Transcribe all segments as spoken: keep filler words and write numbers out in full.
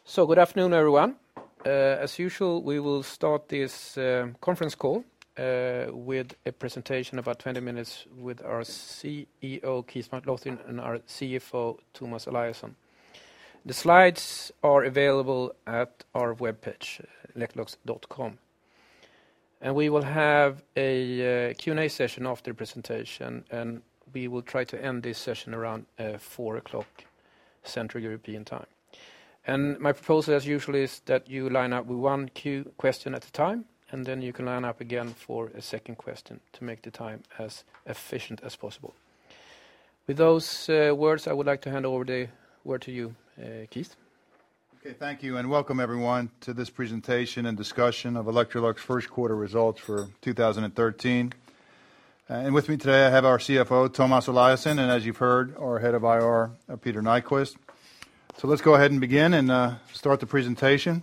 So, good afternoon, everyone. Uh, as usual, we will start this uh, conference call uh, with a presentation about twenty minutes with our C E O, Keith McLoughlin, and our C F O, Thomas Eliasson. The slides are available at our webpage, electrolux dot com. And we will have a uh, Q and A session after the presentation, and we will try to end this session around uh, four o'clock Central European time. And my proposal, as usual, is that you line up with one Q question at a time, and then you can line up again for a second question to make the time as efficient as possible. With those uh, words, I would like to hand over the word to you, uh, Keith. Okay, thank you, and welcome everyone to this presentation and discussion of Electrolux first quarter results for two thousand thirteen. Uh, and with me today, I have our C F O, Thomas Eliasson, and as you've heard, our head of I R, uh, Peter Nyquist. So let's go ahead and begin and uh, start the presentation.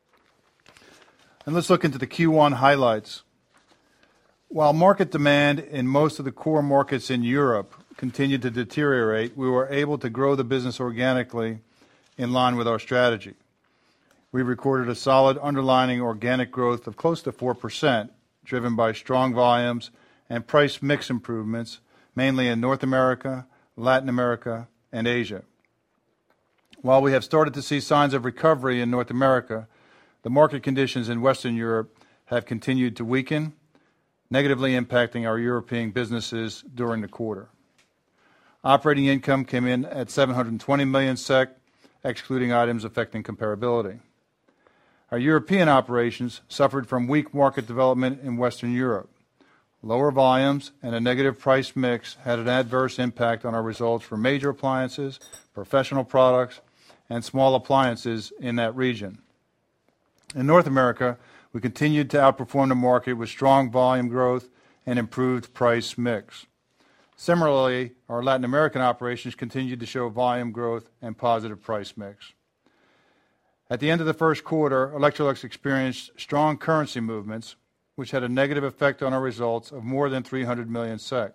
And let's look into the Q one highlights. While market demand in most of the core markets in Europe continued to deteriorate, we were able to grow the business organically in line with our strategy. We recorded a solid underlying organic growth of close to four percent, driven by strong volumes and price mix improvements, mainly in North America, Latin America, and Asia. While we have started to see signs of recovery in North America, the market conditions in Western Europe have continued to weaken, negatively impacting our European businesses during the quarter. Operating income came in at seven hundred twenty million SEK, excluding items affecting comparability. Our European operations suffered from weak market development in Western Europe. Lower volumes and a negative price mix had an adverse impact on our results for major appliances, professional products, and small appliances in that region. In North America, we continued to outperform the market with strong volume growth and improved price mix. Similarly, our Latin American operations continued to show volume growth and positive price mix. At the end of the first quarter, Electrolux experienced strong currency movements, which had a negative effect on our results of more than three hundred million SEK.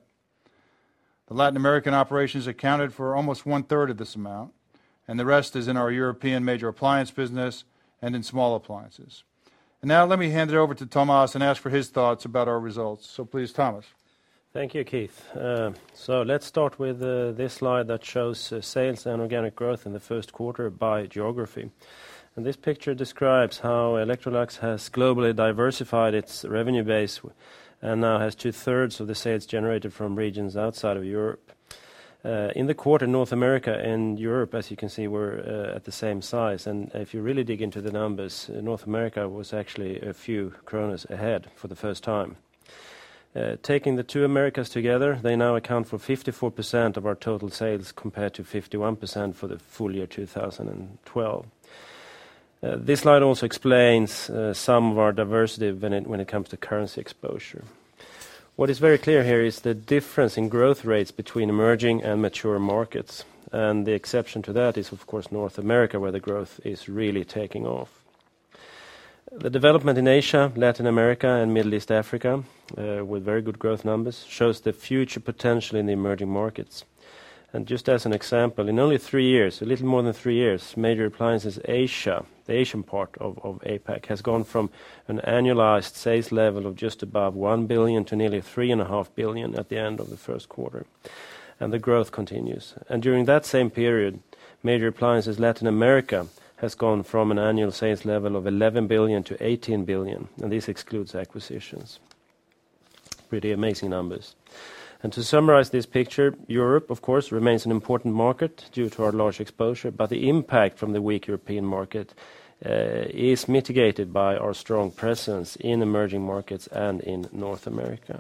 The Latin American operations accounted for almost one-third of this amount, and the rest is in our European major appliance business and in small appliances. And now let me hand it over to Thomas and ask for his thoughts about our results. So please, Thomas. Thank you, Keith. Uh, so let's start with uh, this slide that shows uh, sales and organic growth in the first quarter by geography. And this picture describes how Electrolux has globally diversified its revenue base and now has two-thirds of the sales generated from regions outside of Europe. Uh, in the quarter, North America and Europe, as you can see, were uh, at the same size. And if you really dig into the numbers, uh, North America was actually a few kronas ahead for the first time. Uh, taking the two Americas together, they now account for fifty-four percent of our total sales compared to fifty-one percent for the full year two thousand twelve. Uh, this slide also explains uh, some of our diversity when it, when it comes to currency exposure. What is very clear here is the difference in growth rates between emerging and mature markets. And the exception to that is, of course, North America, where the growth is really taking off. The development in Asia, Latin America, and Middle East Africa, uh, with very good growth numbers, shows the future potential in the emerging markets. And just as an example, in only three years, a little more than three years, Major Appliances Asia, the Asian part of, of APAC, has gone from an annualized sales level of just above one billion to nearly three and a half billion at the end of the first quarter. And the growth continues. And during that same period, Major Appliances Latin America has gone from an annual sales level of eleven billion to eighteen billion, and this excludes acquisitions. Pretty amazing numbers. And to summarize this picture, Europe, of course, remains an important market due to our large exposure, but the impact from the weak European market uh, is mitigated by our strong presence in emerging markets and in North America.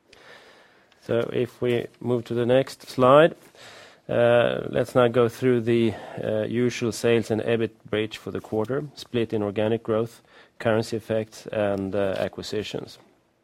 So if we move to the next slide, uh, let's now go through the uh, usual sales and EBIT bridge for the quarter, split in organic growth, currency effects, and uh, acquisitions.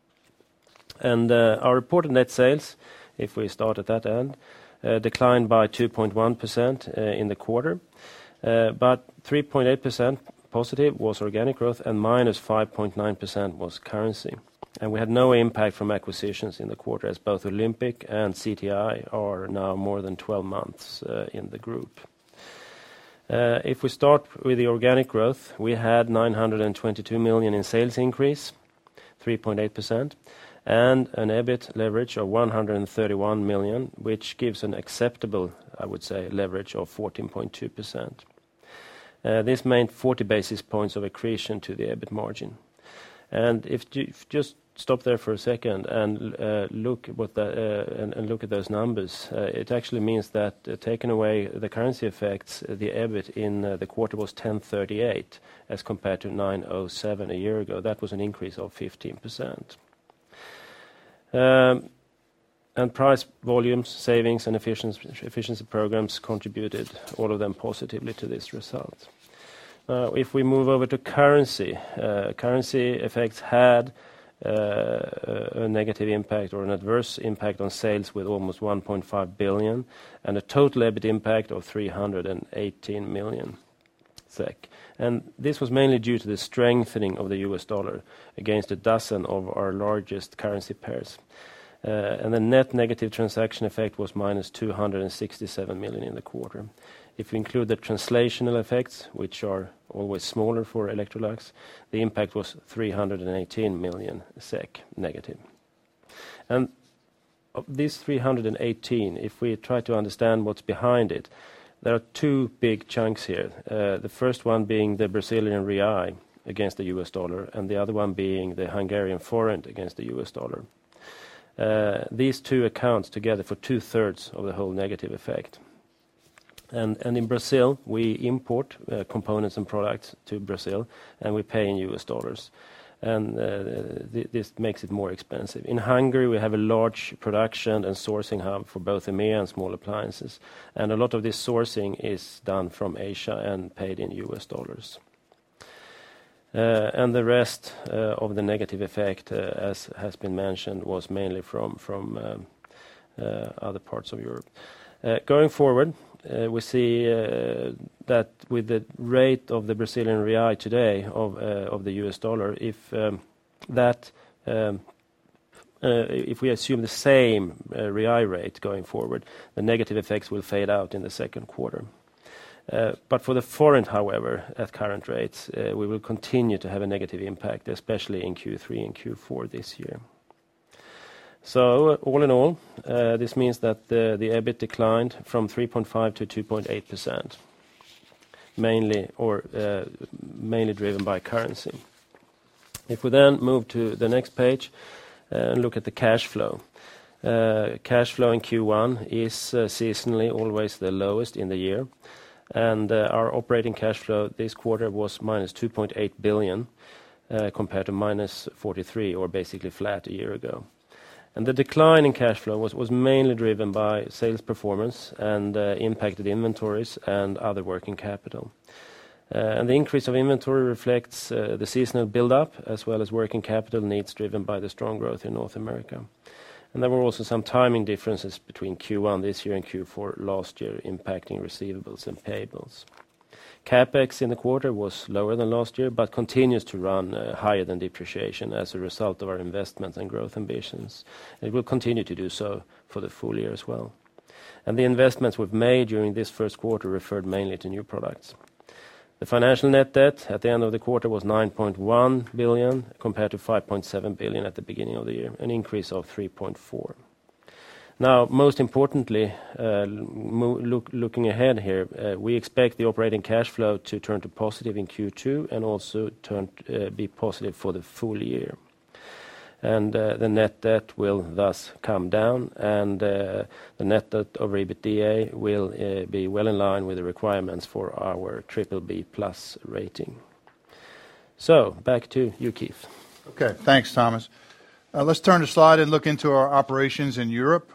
And uh, our reported net sales, if we start at that end, uh, declined by two point one percent uh, in the quarter, uh, but three point eight percent positive was organic growth and minus five point nine percent was currency. And we had no impact from acquisitions in the quarter, as both Olympic and C T I are now more than twelve months uh, in the group. Uh, if we start with the organic growth, we had nine hundred twenty-two million in sales increase, three point eight percent, and an EBIT leverage of one hundred thirty-one million, which gives an acceptable, I would say, leverage of fourteen point two percent. Uh, this meant forty basis points of accretion to the EBIT margin. And if you if just stop there for a second and uh, look what the, uh, and, and look at those numbers, uh, it actually means that uh, taking away the currency effects, uh, the EBIT in uh, the quarter was ten thirty-eight as compared to nine oh seven a year ago. That was an increase of fifteen percent. Um, and price, volumes, savings, and efficiency, efficiency programs contributed, all of them positively to this result. Uh, if we move over to currency, uh, currency effects had uh, a negative impact or an adverse impact on sales with almost one point five billion and a total EBIT impact of three hundred eighteen million SEK. And this was mainly due to the strengthening of the U S dollar against a dozen of our largest currency pairs. Uh, and the net negative transaction effect was minus two hundred sixty-seven million in the quarter. If we include the translational effects, which are always smaller for Electrolux, the impact was three hundred eighteen million SEK negative. And of these three hundred eighteen, if we try to understand what's behind it, there are two big chunks here. Uh, the first one being the Brazilian real against the U S dollar, and the other one being the Hungarian forint against the U S dollar. Uh, these two accounts together for two-thirds of the whole negative effect. And, and in Brazil, we import uh, components and products to Brazil, and we pay in U S dollars. And uh, th this makes it more expensive. In Hungary, we have a large production and sourcing hub for both EMEA and small appliances. And a lot of this sourcing is done from Asia and paid in U S dollars. Uh, and the rest uh, of the negative effect, uh, as has been mentioned, was mainly from, from um, uh, other parts of Europe. Uh, going forward, uh, we see uh, that with the rate of the Brazilian real today of, uh, of the U S dollar, if um, that um, uh, if we assume the same uh, real rate going forward, the negative effects will fade out in the second quarter. Uh, but for the forint, however, at current rates, uh, we will continue to have a negative impact, especially in Q three and Q four this year. So, uh, all in all, uh, this means that the, the EBIT declined from three point five to two point eight percent, mainly or uh, mainly driven by currency. If we then move to the next page uh, and look at the cash flow. Uh, cash flow in Q one is uh, seasonally always the lowest in the year. And uh, our operating cash flow this quarter was minus two point eight billion uh, compared to minus forty-three, or basically flat a year ago. And the decline in cash flow was, was mainly driven by sales performance and uh, impacted inventories and other working capital. Uh, and the increase of inventory reflects uh, the seasonal build-up as well as working capital needs driven by the strong growth in North America. And there were also some timing differences between Q one this year and Q four last year, impacting receivables and payables. CapEx in the quarter was lower than last year, but continues to run uh, higher than depreciation as a result of our investments and growth ambitions. It will continue to do so for the full year as well. And the investments we've made during this first quarter referred mainly to new products. The financial net debt at the end of the quarter was nine point one billion compared to five point seven billion at the beginning of the year, an increase of three point four. Now, most importantly, uh, look, looking ahead here, uh, we expect the operating cash flow to turn to positive in Q two and also turn uh, be positive for the full year. And uh, the net debt will thus come down, and uh, the net debt over EBITDA will uh, be well in line with the requirements for our triple B plus rating. So, back to you, Keith. Okay, thanks, Thomas. Uh, let's turn the slide and look into our operations in Europe.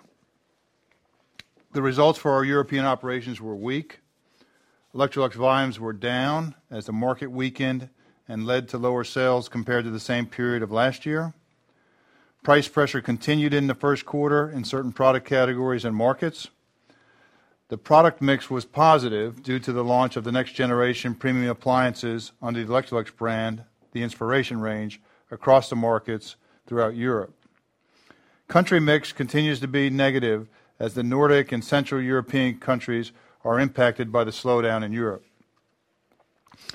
The results for our European operations were weak. Electrolux volumes were down as the market weakened and led to lower sales compared to the same period of last year. Price pressure continued in the first quarter in certain product categories and markets. The product mix was positive due to the launch of the next generation premium appliances under the Electrolux brand, the Inspiration range, across the markets throughout Europe. Country mix continues to be negative as the Nordic and Central European countries are impacted by the slowdown in Europe.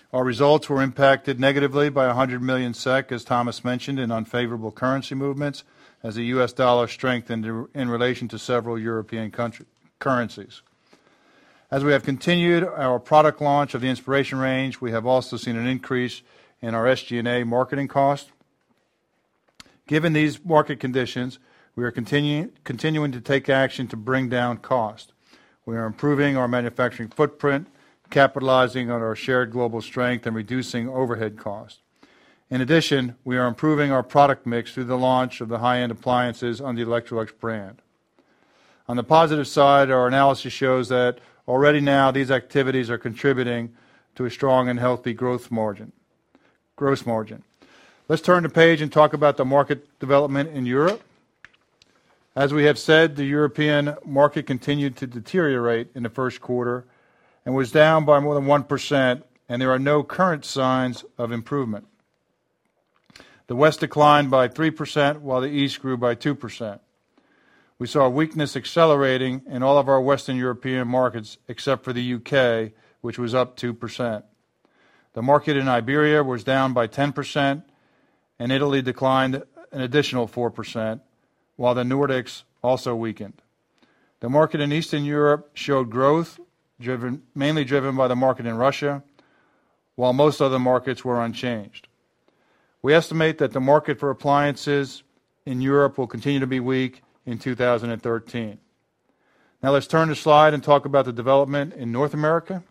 Our results were impacted negatively by one hundred million SEK, as Thomas mentioned, in unfavorable currency movements as the U S dollar strengthened in relation to several European country, currencies. As we have continued our product launch of the Inspiration range, we have also seen an increase in our S G and A marketing costs. Given these market conditions, we are continue, continuing to take action to bring down cost. We are improving our manufacturing footprint, capitalizing on our shared global strength and reducing overhead costs. In addition, we are improving our product mix through the launch of the high-end appliances on the Electrolux brand. On the positive side, our analysis shows that already now these activities are contributing to a strong and healthy growth margin, gross margin. Let's turn the page and talk about the market development in Europe. As we have said, the European market continued to deteriorate in the first quarter and was down by more than one percent, and there are no current signs of improvement. The West declined by three percent, while the East grew by two percent. We saw weakness accelerating in all of our Western European markets, except for the U K, which was up two percent. The market in Iberia was down by ten percent, and Italy declined an additional four percent, while the Nordics also weakened. The market in Eastern Europe showed growth, driven, mainly driven by the market in Russia, while most other markets were unchanged. We estimate that the market for appliances in Europe will continue to be weak in two thousand thirteen. Now let's turn the slide and talk about the development in North America.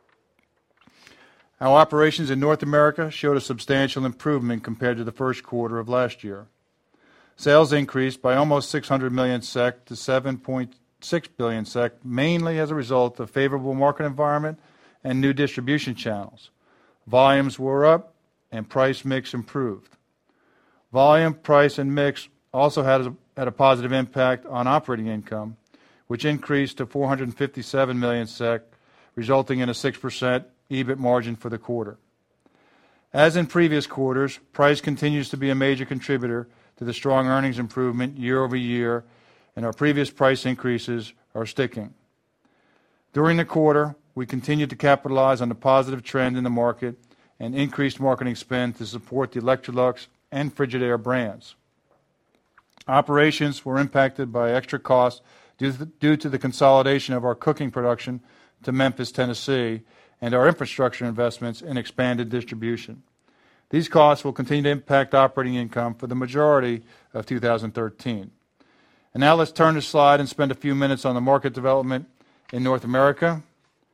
Our operations in North America showed a substantial improvement compared to the first quarter of last year. Sales increased by almost six hundred million SEK to seven point six billion SEK, mainly as a result of favorable market environment and new distribution channels. Volumes were up and price mix improved. Volume, price, and mix also had a, had a positive impact on operating income, which increased to four hundred fifty-seven million SEK, resulting in a six percent EBIT margin for the quarter. As in previous quarters, price continues to be a major contributor to the strong earnings improvement year over year, and our previous price increases are sticking. During the quarter, we continued to capitalize on the positive trend in the market and increased marketing spend to support the Electrolux and Frigidaire brands. Operations were impacted by extra costs due to, the, due to the consolidation of our cooking production to Memphis, Tennessee, and our infrastructure investments in expanded distribution. These costs will continue to impact operating income for the majority of two thousand thirteen. And now let's turn the slide and spend a few minutes on the market development in North America.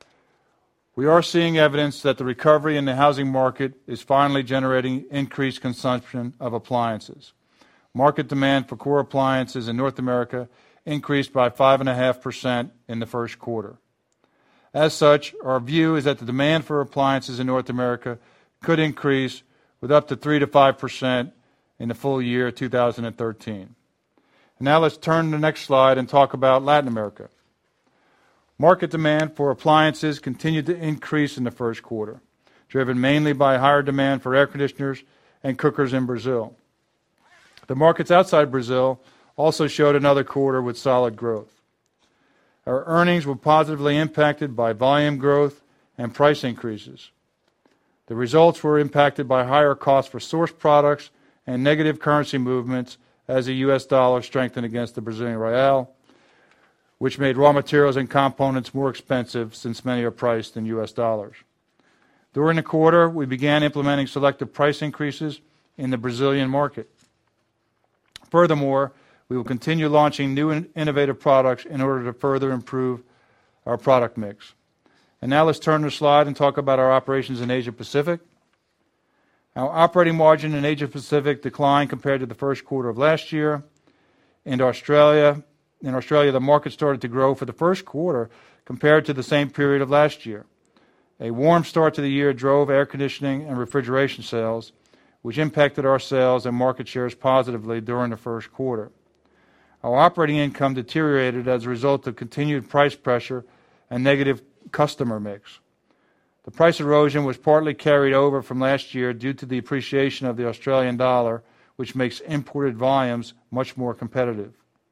We are seeing evidence that the recovery in the housing market is finally generating increased consumption of appliances. Market demand for core appliances in North America increased by five point five percent in the first quarter. As such, our view is that the demand for appliances in North America could increase with up to three to five percent in the full year two thousand thirteen. And now let's turn to the next slide and talk about Latin America. Market demand for appliances continued to increase in the first quarter, driven mainly by higher demand for air conditioners and cookers in Brazil. The markets outside Brazil also showed another quarter with solid growth. Our earnings were positively impacted by volume growth and price increases. The results were impacted by higher costs for source products and negative currency movements as the U S dollar strengthened against the Brazilian real, which made raw materials and components more expensive since many are priced in U S dollars. During the quarter, we began implementing selective price increases in the Brazilian market. Furthermore, we will continue launching new and innovative products in order to further improve our product mix. And now let's turn the slide and talk about our operations in Asia Pacific. Our operating margin in Asia Pacific declined compared to the first quarter of last year. In Australia, in Australia, the market started to grow for the first quarter compared to the same period of last year. A warm start to the year drove air conditioning and refrigeration sales, which impacted our sales and market shares positively during the first quarter. Our operating income deteriorated as a result of continued price pressure and negative customer mix. The price erosion was partly carried over from last year due to the appreciation of the Australian dollar, which makes imported volumes much more competitive.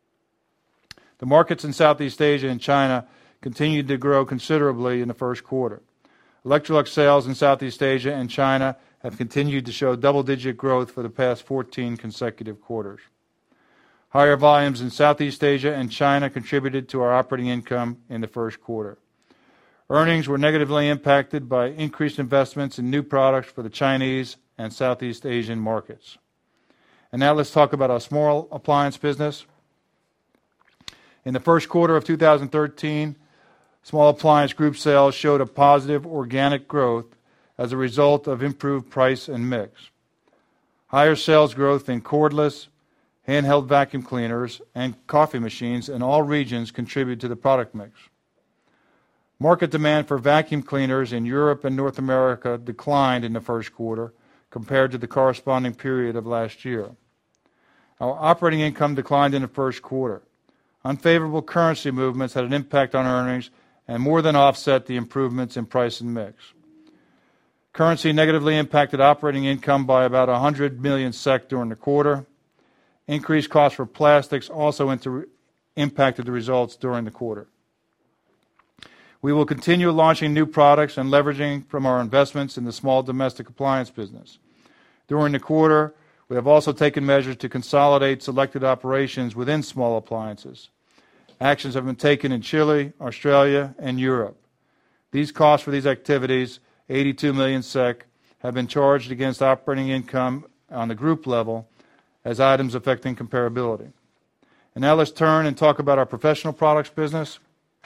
The markets in Southeast Asia and China continued to grow considerably in the first quarter. Electrolux sales in Southeast Asia and China have continued to show double-digit growth for the past fourteen consecutive quarters. Higher volumes in Southeast Asia and China contributed to our operating income in the first quarter. Earnings were negatively impacted by increased investments in new products for the Chinese and Southeast Asian markets. And now let's talk about our small appliance business. In the first quarter of two thousand thirteen, small appliance group sales showed a positive organic growth as a result of improved price and mix. Higher sales growth in cordless, handheld vacuum cleaners, and coffee machines in all regions contribute to the product mix. Market demand for vacuum cleaners in Europe and North America declined in the first quarter compared to the corresponding period of last year. Our operating income declined in the first quarter. Unfavorable currency movements had an impact on earnings and more than offset the improvements in price and mix. Currency negatively impacted operating income by about one hundred million SEK during the quarter. Increased costs for plastics also inter- impacted the results during the quarter. We will continue launching new products and leveraging from our investments in the small domestic appliance business. During the quarter, we have also taken measures to consolidate selected operations within small appliances. Actions have been taken in Chile, Australia, and Europe. These costs for these activities, eighty-two million SEK, have been charged against operating income on the group level as items affecting comparability. And now let's turn and talk about our professional products business.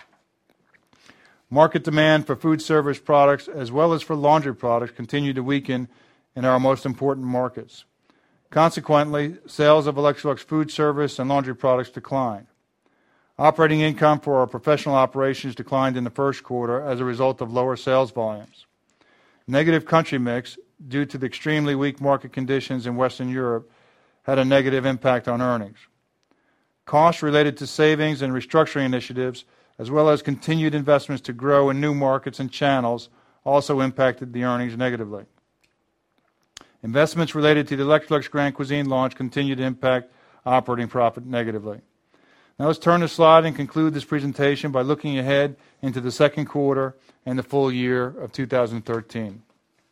Market demand for food service products as well as for laundry products continue to weaken in our most important markets. Consequently, sales of Electrolux food service and laundry products declined. Operating income for our professional operations declined in the first quarter as a result of lower sales volumes. Negative country mix, due to the extremely weak market conditions in Western Europe, had a negative impact on earnings. Costs related to savings and restructuring initiatives, as well as continued investments to grow in new markets and channels, also impacted the earnings negatively. Investments related to the Electrolux Grand Cuisine launch continue to impact operating profit negatively. Now let's turn the slide and conclude this presentation by looking ahead into the second quarter and the full year of two thousand thirteen.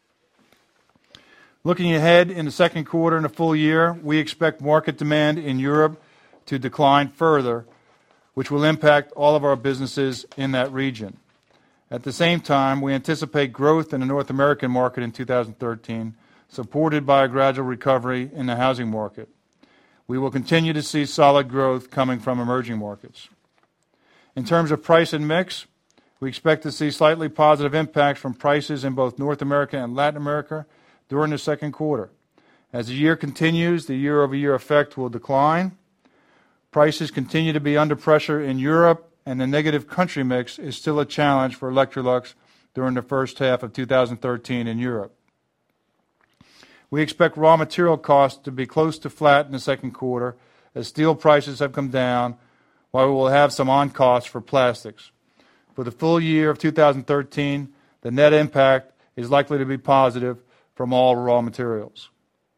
Looking ahead in the second quarter and the full year, we expect market demand in Europe to decline further, which will impact all of our businesses in that region. At the same time, we anticipate growth in the North American market in two thousand thirteen, supported by a gradual recovery in the housing market. We will continue to see solid growth coming from emerging markets. In terms of price and mix, we expect to see slightly positive impacts from prices in both North America and Latin America during the second quarter. As the year continues, the year-over-year effect will decline. Prices continue to be under pressure in Europe, and the negative country mix is still a challenge for Electrolux during the first half of two thousand thirteen in Europe. We expect raw material costs to be close to flat in the second quarter as steel prices have come down, while we will have some on-costs for plastics. For the full year of two thousand thirteen, the net impact is likely to be positive from all raw materials.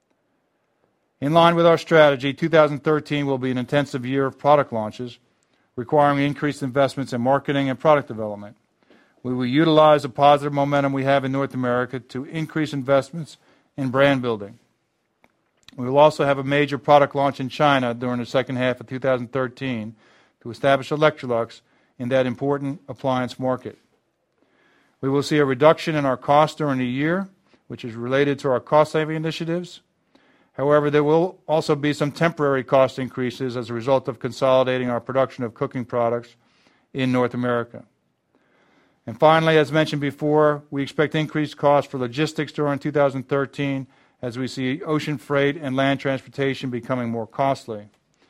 In line with our strategy, two thousand thirteen will be an intensive year of product launches, requiring increased investments in marketing and product development. We will utilize the positive momentum we have in North America to increase investments in brand building. We will also have a major product launch in China during the second half of two thousand thirteen to establish Electrolux in that important appliance market. We will see a reduction in our costs during the year, which is related to our cost-saving initiatives. However, there will also be some temporary cost increases as a result of consolidating our production of cooking products in North America. And finally, as mentioned before, we expect increased costs for logistics during two thousand thirteen as we see ocean freight and land transportation becoming more costly.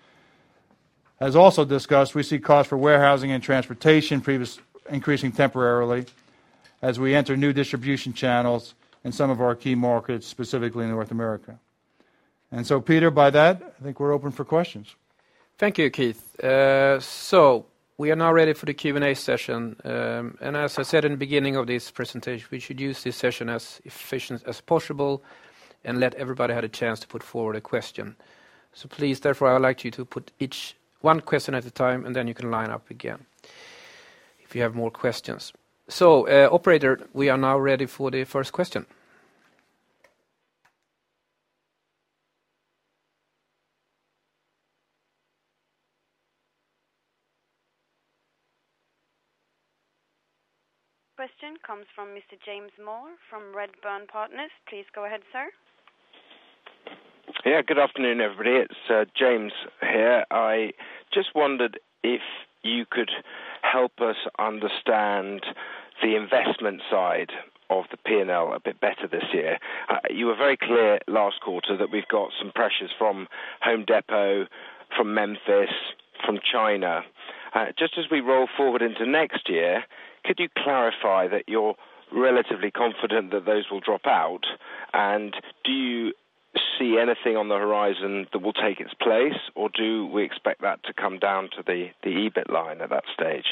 As also discussed, we see costs for warehousing and transportation previous, increasing temporarily as we enter new distribution channels in some of our key markets, specifically in North America. And so, Peter, by that, I think we're open for questions. Thank you, Keith. Uh, so, we are now ready for the Q and A session. Um, and as I said in the beginning of this presentation, we should use this session as efficient as possible and let everybody have a chance to put forward a question. So please, therefore, I would like you to put each one question at a time, and then you can line up again if you have more questions. So, uh, operator, we are now ready for the first question. Question comes from Mister James Moore from Redburn Partners. Please go ahead, sir. Yeah, good afternoon, everybody. It's uh, James here. I just wondered if you could help us understand the investment side of the P and L a bit better this year. Uh, you were very clear last quarter that we've got some pressures from Home Depot, from Memphis, from China. Uh, just as we roll forward into next year, could you clarify that you're relatively confident that those will drop out? And do you see anything on the horizon that will take its place, or do we expect that to come down to the, the EBIT line at that stage?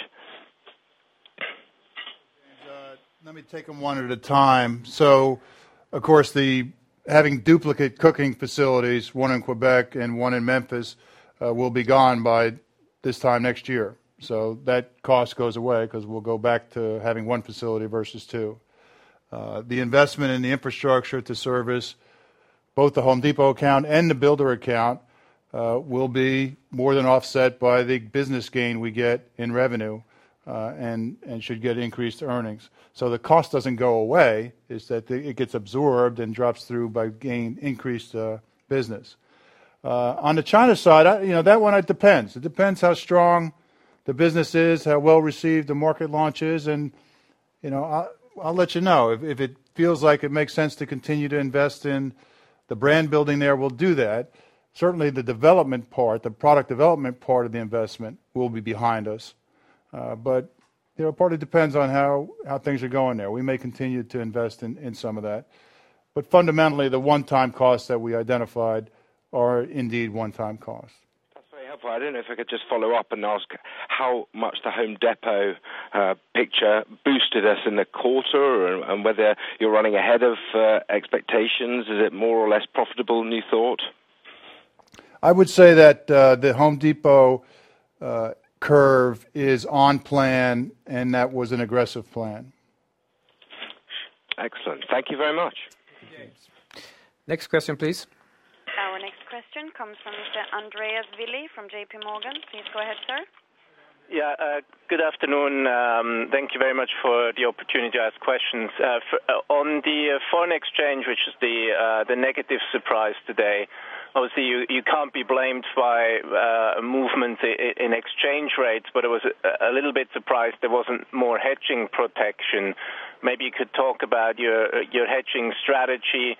Uh, let me take them one at a time. So, of course, the having duplicate cooking facilities, one in Quebec and one in Memphis, uh, will be gone by this time next year. So that cost goes away because we'll go back to having one facility versus two. Uh, the investment in the infrastructure to service both the Home Depot account and the builder account uh, will be more than offset by the business gain we get in revenue uh, and, and should get increased earnings. So the cost doesn't go away, it's that the, it gets absorbed and drops through by gain increased uh, business. Uh, on the China side, I, you know, that one, it depends. It depends how strong the business is, how well received the market launch is, and you know, I'll, I'll let you know if, if it feels like it makes sense to continue to invest in the brand building there. We'll do that. Certainly, the development part, the product development part of the investment, will be behind us. Uh, but you know, partly depends on how, how things are going there. We may continue to invest in, in some of that, but fundamentally, the one-time costs that we identified are indeed one-time costs. I don't know if I could just follow up and ask how much the Home Depot uh, picture boosted us in the quarter, and whether you're running ahead of uh, expectations. Is it more or less profitable than you thought? I would say that uh, the Home Depot uh, curve is on plan, and that was an aggressive plan. Excellent. Thank you very much. Next question, please. Our next question comes from Mister Andreas Willi from J P Morgan. Please go ahead, sir. Yeah, uh, good afternoon. Um, thank you very much for the opportunity to ask questions. Uh, for, uh, on the uh, foreign exchange, which is the uh, the negative surprise today, obviously you, you can't be blamed by uh, movements in, in exchange rates, but I was a, a little bit surprised there wasn't more hedging protection. Maybe you could talk about your your hedging strategy,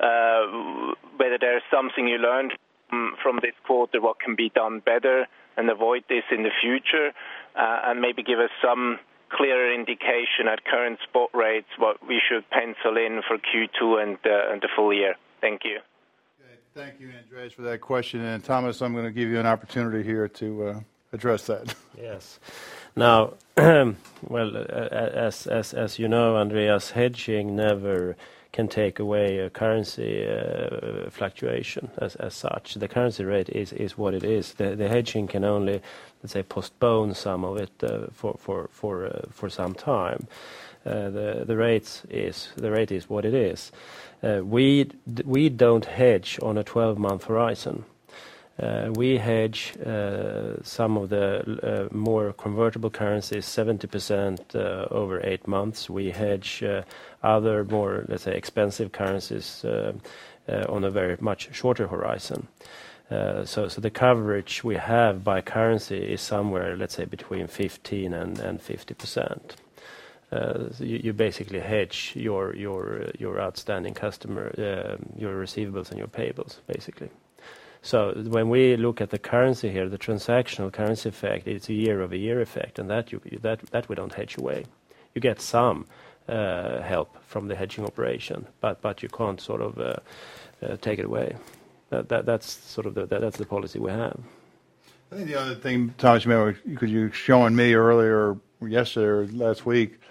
uh, whether there's something you learned from, from this quarter, what can be done better and avoid this in the future, uh, and maybe give us some clearer indication at current spot rates what we should pencil in for Q two and, uh, and the full year. Thank you. Okay, thank you, Andreas, for that question. And Thomas, I'm going to give you an opportunity here to uh, address that. Yes. Now, well, uh, as, as, as you know, Andreas, hedging never can take away a currency uh, fluctuation as, as such. The currency rate is, is what it is. The, the hedging can only, let's say, postpone some of it uh, for for for uh, for some time. Uh, the the rates is the rate is what it is. Uh, we we don't hedge on a twelve-month horizon. Uh, we hedge uh, some of the uh, more convertible currencies, seventy percent uh, over eight months. We hedge uh, other more, let's say, expensive currencies uh, uh, on a very much shorter horizon. Uh, so, so the coverage we have by currency is somewhere, let's say, between fifteen and, and fifty percent. Uh, so you, you basically hedge your your your outstanding customer, uh, your receivables and your payables, basically. So when we look at the currency here, the transactional currency effect, it's a year-over-year effect, and that you, that that we don't hedge away. You get some uh, help from the hedging operation, but but you can't sort of uh, uh, take it away. That, that that's sort of the that, that's the policy we have. I think the other thing, Thomas, you remember, because you were showing me earlier, or yesterday or last week,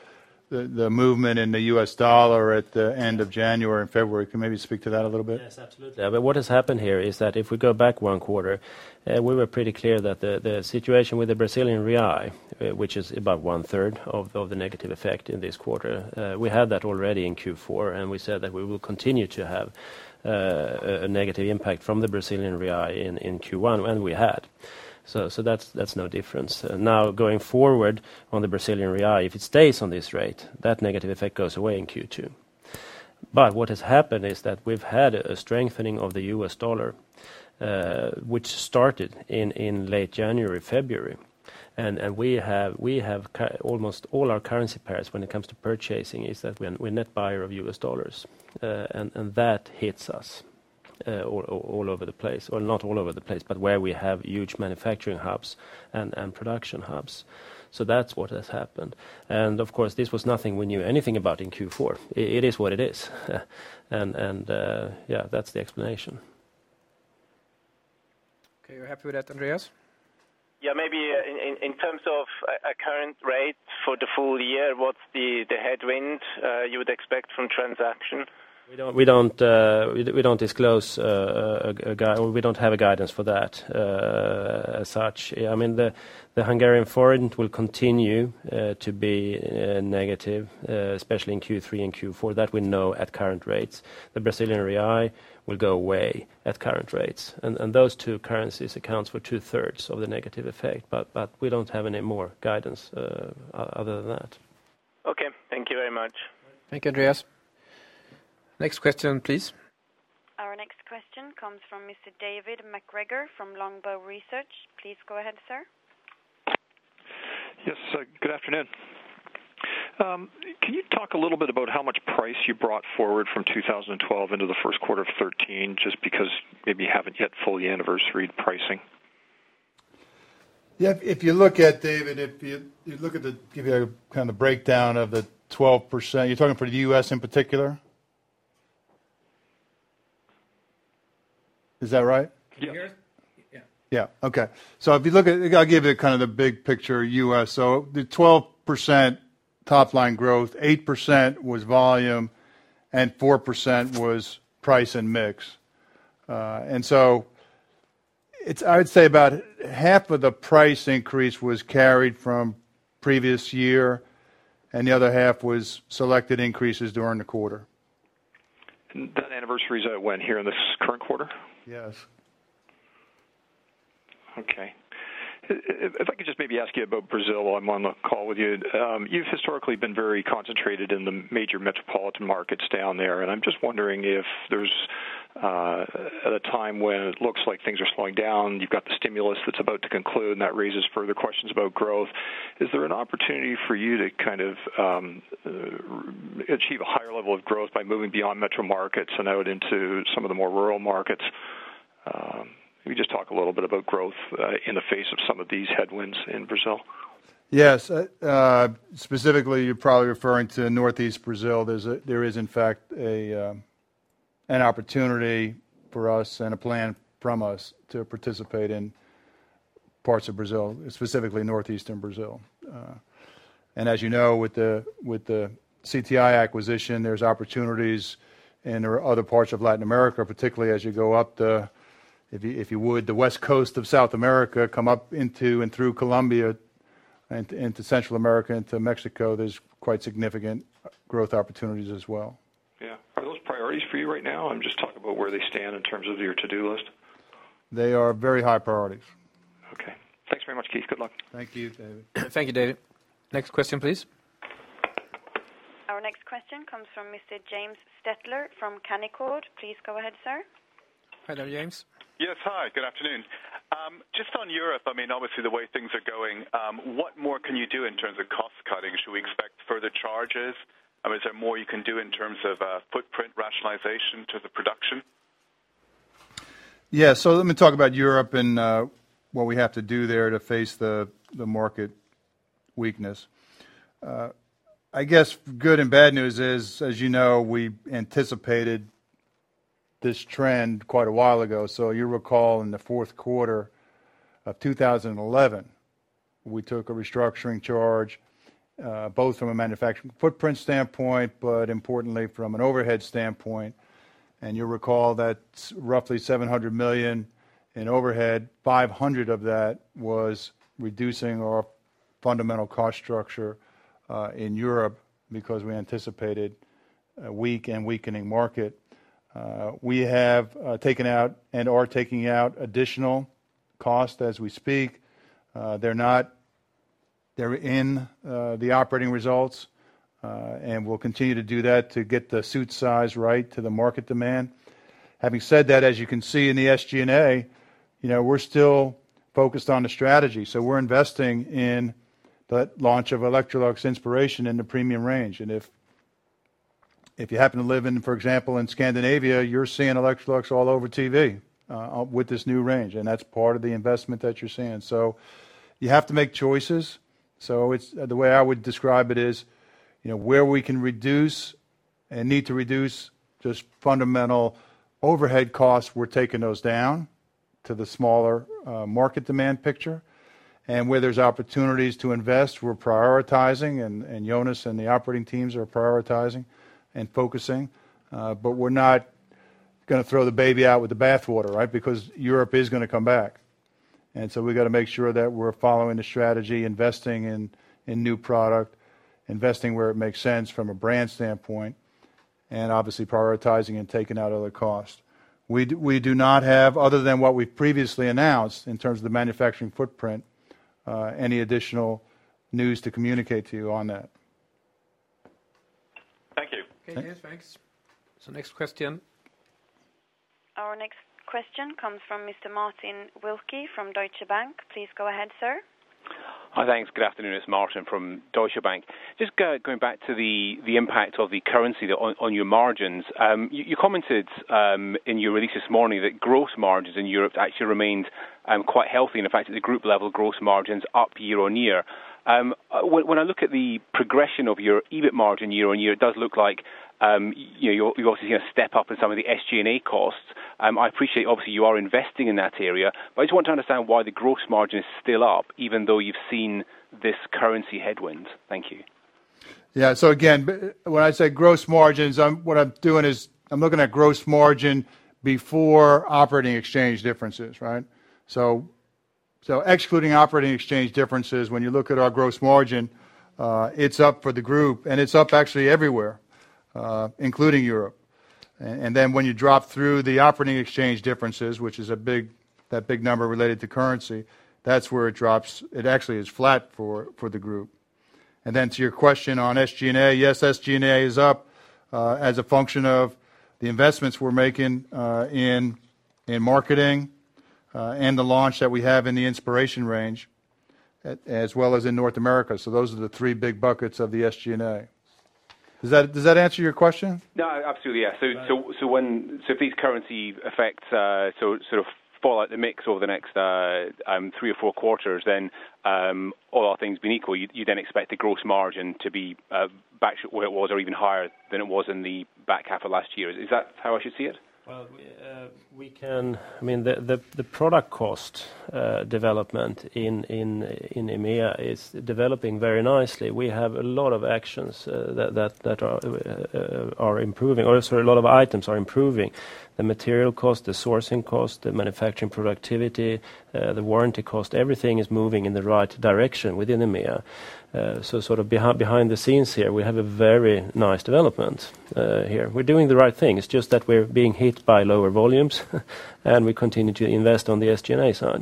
the, the movement in the U S dollar at the end of January and February. Can you maybe speak to that a little bit? Yes, absolutely. Yeah, but what has happened here is that if we go back one quarter, uh, we were pretty clear that the, the situation with the Brazilian real, uh, which is about one third of, of the negative effect in this quarter, uh, we had that already in Q four, and we said that we will continue to have uh, a negative impact from the Brazilian real in, in Q one, and we had. So, so that's that's no difference. Uh, now, going forward on the Brazilian real, if it stays on this rate, that negative effect goes away in Q two. But what has happened is that we've had a strengthening of the U S dollar, uh, which started in, in late January, February. And, and we have we have cu- almost all our currency pairs when it comes to purchasing is that we're, we're net buyer of U S dollars. Uh, and, and that hits us. Uh, all, all over the place, or not all over the place, but where we have huge manufacturing hubs and, and production hubs. So that's what has happened. And of course, this was nothing we knew anything about in Q four. It, it is what it is. and and uh, yeah, that's the explanation. Okay, you're happy with that, Andreas? Yeah, maybe uh, in, in terms of a, a current rate for the full year, what's the, the headwind uh, you would expect from transaction? We don't. We don't. Uh, we, we don't disclose uh, a, a gui- or we don't have a guidance for that uh, as such. I mean, the the Hungarian forint will continue uh, to be uh, negative, uh, especially in Q three and Q four. That we know at current rates. The Brazilian real will go away at current rates, and and those two currencies accounts for two thirds of the negative effect. But but we don't have any more guidance uh, other than that. Okay. Thank you very much. Thank you, Andreas. Next question, please. Our next question comes from Mister David McGregor from Longbow Research. Please go ahead, sir. Yes, uh, good afternoon. Um, can you talk a little bit about how much price you brought forward from two thousand twelve into the first quarter of thirteen, just because maybe you haven't yet fully anniversaried pricing? Yeah, if, if you look at, David, if you, you look at the, give you a kind of breakdown of the twelve percent, you're talking for the U S in particular? Is that right? Yeah. Yeah. Yeah, okay. So if you look at, I'll give you kind of the big picture U S. So the twelve percent top line growth, eight percent was volume, and four percent was price and mix. Uh, and so it's, I would say about half of the price increase was carried from previous year, and the other half was selected increases during the quarter. And that anniversary is at when, here in this current quarter? Yes. Okay. If I could just maybe ask you about Brazil while I'm on the call with you. Um, you've historically been very concentrated in the major metropolitan markets down there, and I'm just wondering if there's, uh, at a time when it looks like things are slowing down, you've got the stimulus that's about to conclude, and that raises further questions about growth. Is there an opportunity for you to kind of um, uh, achieve a higher level of growth by moving beyond metro markets and out into some of the more rural markets? Um, Maybe just talk a little bit about growth uh, in the face of some of these headwinds in Brazil. Yes, uh, specifically, you're probably referring to Northeast Brazil. There's a, there is, in fact, a um, an opportunity for us and a plan from us to participate in parts of Brazil, specifically northeastern Brazil. Uh, and as you know, with the with the C T I acquisition, there's opportunities in other parts of Latin America, particularly as you go up the If you, if you would, the west coast of South America, come up into and through Colombia, and into Central America, into Mexico, there's quite significant growth opportunities as well. Yeah. Are those priorities for you right now? I'm just talking about where they stand in terms of your to-do list. They are very high priorities. Okay. Thanks very much, Keith. Good luck. Thank you, David. Thank you, David. Next question, please. Our next question comes from Mister James Stettler from Canaccord. Please go ahead, sir. Hi there, James. Yes, hi, good afternoon. Um, just on Europe, I mean, obviously the way things are going, um, what more can you do in terms of cost cutting? Should we expect further charges? I mean, is there more you can do in terms of uh, footprint rationalization to the production? Yeah, so let me talk about Europe and uh, what we have to do there to face the, the market weakness. Uh, I guess good and bad news is, as you know, we anticipated this trend quite a while ago. So you recall in the fourth quarter of two thousand eleven, we took a restructuring charge uh, both from a manufacturing footprint standpoint, but importantly from an overhead standpoint. And you'll recall that roughly seven hundred million dollars in overhead, five hundred of that was reducing our fundamental cost structure uh, in Europe because we anticipated a weak and weakening market. Uh, we have uh, taken out and are taking out additional costs as we speak. Uh, they're not, they're in uh, the operating results, uh, and we'll continue to do that to get the suit size right to the market demand. Having said that, as you can see in the S G and A, you know, we're still focused on the strategy. So we're investing in the launch of Electrolux Inspiration in the premium range. And if if you happen to live in, for example, in Scandinavia, you're seeing Electrolux all over T V uh, with this new range, and that's part of the investment that you're seeing. So you have to make choices. So it's uh, the way I would describe it is, you know, where we can reduce and need to reduce just fundamental overhead costs, we're taking those down to the smaller uh, market demand picture. And where there's opportunities to invest, we're prioritizing, and, and Jonas and the operating teams are prioritizing and focusing. Uh, but we're not going to throw the baby out with the bathwater, right? Because Europe is going to come back. And so we've got to make sure that we're following the strategy, investing in, in new product, investing where it makes sense from a brand standpoint, and obviously prioritizing and taking out other costs. We do, we do not have, other than what we've previously announced in terms of the manufacturing footprint, uh, any additional news to communicate to you on that. Thank you. Okay, yes, thanks. So next question. Our next question comes from Mister Martin Wilkie from Deutsche Bank. Please go ahead, sir. Hi, thanks. Good afternoon. It's Martin from Deutsche Bank. Just uh, going back to the, the impact of the currency on, on your margins. Um, you, you commented um, in your release this morning that gross margins in Europe actually remained um, quite healthy. And in fact, at the group level, gross margins up year on year. Um, when, when I look at the progression of your EBIT margin year on year, it does look like um, you know, you're, you're obviously going to step up in some of the S G and A costs. Um, I appreciate, obviously, you are investing in that area, but I just want to understand why the gross margin is still up, even though you've seen this currency headwind. Thank you. Yeah, so again, when I say gross margins, I'm, what I'm doing is I'm looking at gross margin before operating exchange differences, right? So, so excluding operating exchange differences, when you look at our gross margin, uh, it's up for the group, and it's up actually everywhere, uh, including Europe. And then when you drop through the operating exchange differences, which is a big, that big number related to currency, that's where it drops. It actually is flat for, for the group. And then to your question on S G and A, yes, S G and A is up uh, as a function of the investments we're making uh, in, in marketing uh, and the launch that we have in the Inspiration range, as well as in North America. So those are the three big buckets of the S G and A. Does that does that answer your question? No, absolutely, yeah. So so so when so if these currency effects uh, so sort of fall out the mix over the next uh, um, three or four quarters, then um, all other things being equal, you, you then expect the gross margin to be uh, back where it was, or even higher than it was in the back half of last year. Is that how I should see it? Well, we, uh, we can. I mean, the the, the product cost uh, development in in in E M E A is developing very nicely. We have a lot of actions uh, that that that are uh, are improving, or sorry, a lot of items are improving. The material cost, the sourcing cost, the manufacturing productivity, uh, the warranty cost, everything is moving in the right direction within E M E A. Uh, so sort of behind, behind the scenes here, we have a very nice development uh, here. We're doing the right thing. It's just that we're being hit by lower volumes, and we continue to invest on the S G and A side.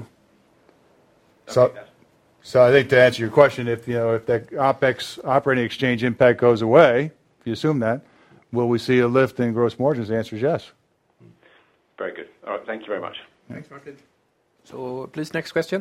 So, so I think to answer your question, if you know if that OpEx operating exchange impact goes away, if you assume that, will we see a lift in gross margins? The answer is yes. Very good. All right. Thank you very much. Thanks, Martin. So please, next question.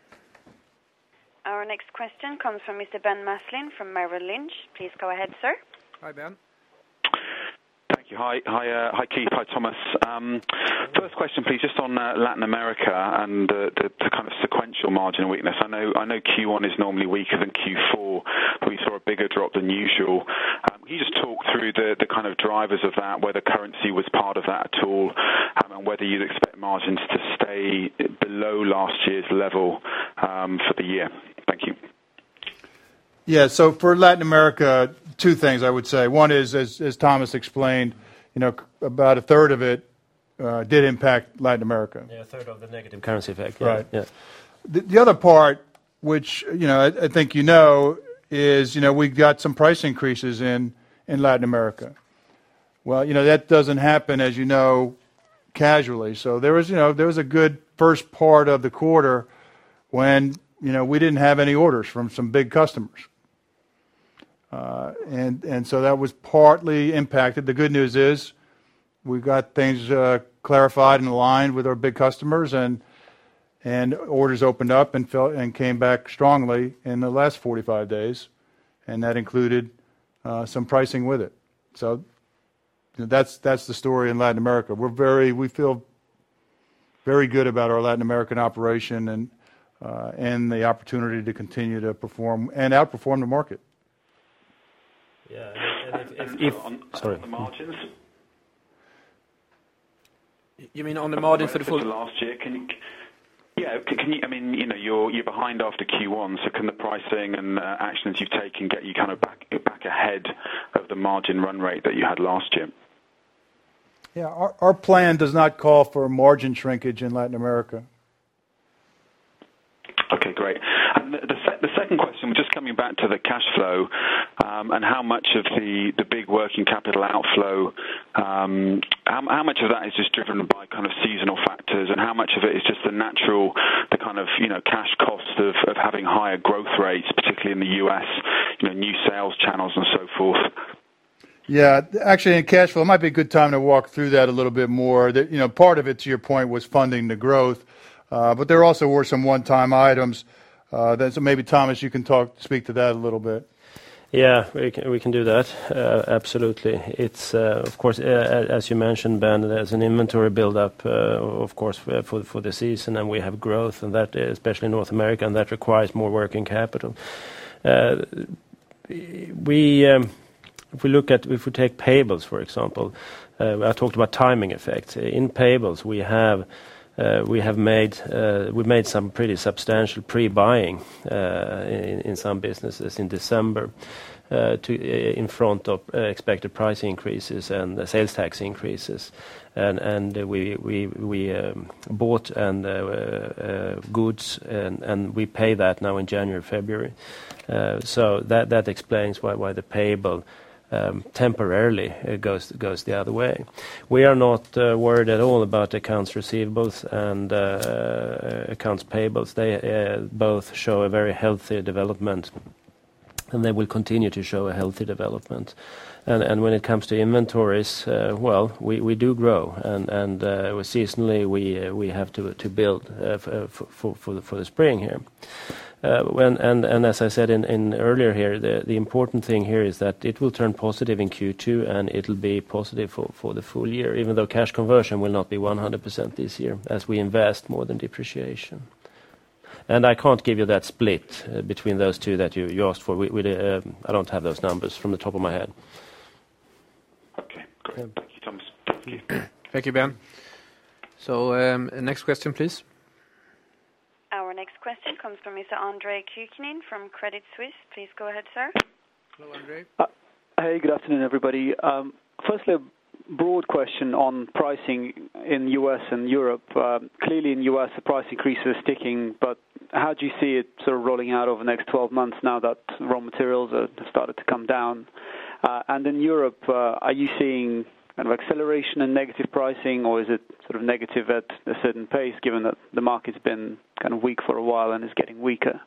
Our next question comes from Mister Ben Maslin from Merrill Lynch. Please go ahead, sir. Hi, Ben. Thank you. Hi, hi, uh, hi, Keith. Hi, Thomas. Um, first question, please, just on uh, Latin America and uh, the, the kind of sequential margin weakness. I know, I know Q one is normally weaker than Q four, but we saw a bigger drop than usual. Um, can you just talk through the, the kind of drivers of that, whether currency was part of that at all, um, and whether you'd expect margins to stay below last year's level um, for the year? Thank you. Yeah, so for Latin America, two things I would say. One is, as, as Thomas explained, you know, about a third of it uh, did impact Latin America. Yeah, a third of the negative currency effect. Yeah. Right. Yeah. The, the other part, which, you know, I, I think you know, is, you know, we got some price increases in, in Latin America. Well, you know, that doesn't happen, as you know, casually. So there was, you know, there was a good first part of the quarter when, you know, we didn't have any orders from some big customers. Uh, and and so that was partly impacted. The good news is we got things uh, clarified and aligned with our big customers, and and orders opened up and felt and came back strongly in the last forty-five days, and that included uh, some pricing with it. So you know, that's that's the story in Latin America. We're very we feel very good about our Latin American operation and uh, and the opportunity to continue to perform and outperform the market. Yeah, and if, if, if, on, sorry. on the margins. You mean on the margin for the full last year? Can you, yeah, can, can you? I mean, you know, you're you're behind after Q one, so can the pricing and uh, actions you've taken get you kind of back back ahead of the margin run rate that you had last year? Yeah, our, our plan does not call for margin shrinkage in Latin America. Okay, great. And the, the, se- the second question, just coming back to the cash flow um, and how much of the, the big working capital outflow, um, how, how much of that is just driven by kind of seasonal factors, and how much of it is just the natural, the kind of, you know, cash cost of, of having higher growth rates, particularly in the U S, you know, new sales channels and so forth? Yeah, actually, in cash flow, it might be a good time to walk through that a little bit more. That, you know, part of it, to your point, was funding the growth. Uh, but there also were some one-time items. Uh, that, so maybe Thomas, you can talk, speak to that a little bit. Yeah, we can we can do that. Uh, absolutely. It's uh, of course, uh, as you mentioned, Ben. There's an inventory build-up, uh, of course, for, for for the season, and we have growth, and that, especially in North America, and that requires more working capital. Uh, we. Um, If we look at, if we take payables, for example, uh, I talked about timing effects. In payables, we have uh, we have made uh, we made some pretty substantial pre-buying uh, in, in some businesses in December uh, to uh, in front of uh, expected price increases and uh, sales tax increases, and and uh, we we we um, bought and uh, uh, goods and and we pay that now in January, February. Uh, so that that explains why why the payable. Um, temporarily it goes goes the other way. We are not uh, worried at all about accounts receivables and uh, accounts payables. They uh, both show a very healthy development, and they will continue to show a healthy development. And and when it comes to inventories, uh, well, we, we do grow, and and uh, seasonally we uh, we have to to build uh, for for for the, for the spring here. Uh, when, and, and as I said in, in earlier here, the, the important thing here is that it will turn positive in Q two, and it'll be positive for, for the full year, even though cash conversion will not be one hundred percent this year, as we invest more than depreciation. And I can't give you that split uh, between those two that you, you asked for. We, we, uh, I don't have those numbers from the top of my head. Okay, great. Yeah. Thank you, Thomas. Thank you. Thank you, Ben. So, um, next question, please. Our next question comes from Mister Andre Kukhnin from Credit Suisse. Please go ahead, sir. Hello, Andre. Uh, hey, good afternoon, everybody. Um, firstly, a broad question on pricing in U S and Europe. Um, clearly in U S the price increases are sticking, but how do you see it sort of rolling out over the next twelve months now that raw materials have started to come down? Uh, and in Europe, uh, are you seeing kind of acceleration in negative pricing, or is it sort of negative at a certain pace, given that the market's been kind of weak for a while and is getting weaker?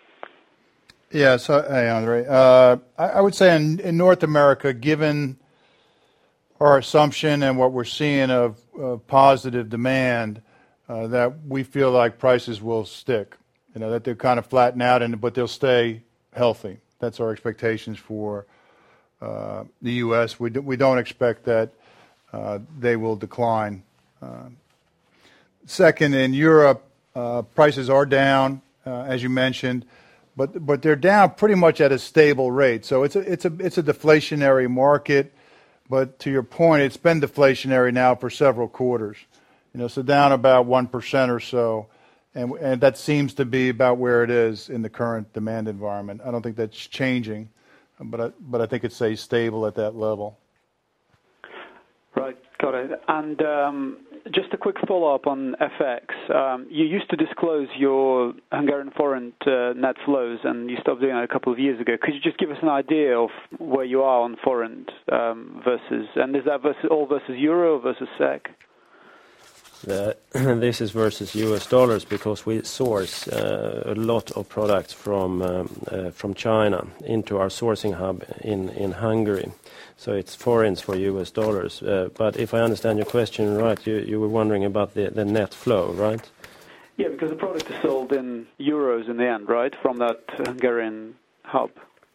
Yeah, so, hey, Andre. Uh, I, I would say in, in North America, given our assumption and what we're seeing of uh, positive demand, uh, that we feel like prices will stick. You know, that they'll kind of flatten out, and but they'll stay healthy. That's our expectations for uh, the U S. We, do, we don't expect that uh, they will decline. Uh, second, in Europe, uh, prices are down, uh, as you mentioned, but but they're down pretty much at a stable rate. So it's a it's a it's a deflationary market. But to your point, it's been deflationary now for several quarters. You know, so down about one percent or so. and, and that seems to be about where it is in the current demand environment. I don't think that's changing, but I, but I think it stays stable at that level. Right, got it. And um, just a quick follow-up on F X. Um, you used to disclose your Hungarian foreign uh, net flows, and you stopped doing that a couple of years ago. Could you just give us an idea of where you are on foreign um, versus, and is that versus, all versus euro versus S E C? Uh, this is versus U S dollars because we source uh, a lot of products from um, uh, from China into our sourcing hub in, in Hungary. So it's foreigns for U S dollars. Uh, but if I understand your question right, you, you were wondering about the, the net flow, right? Yeah, because the product is sold in euros in the end, right, from that Hungarian hub.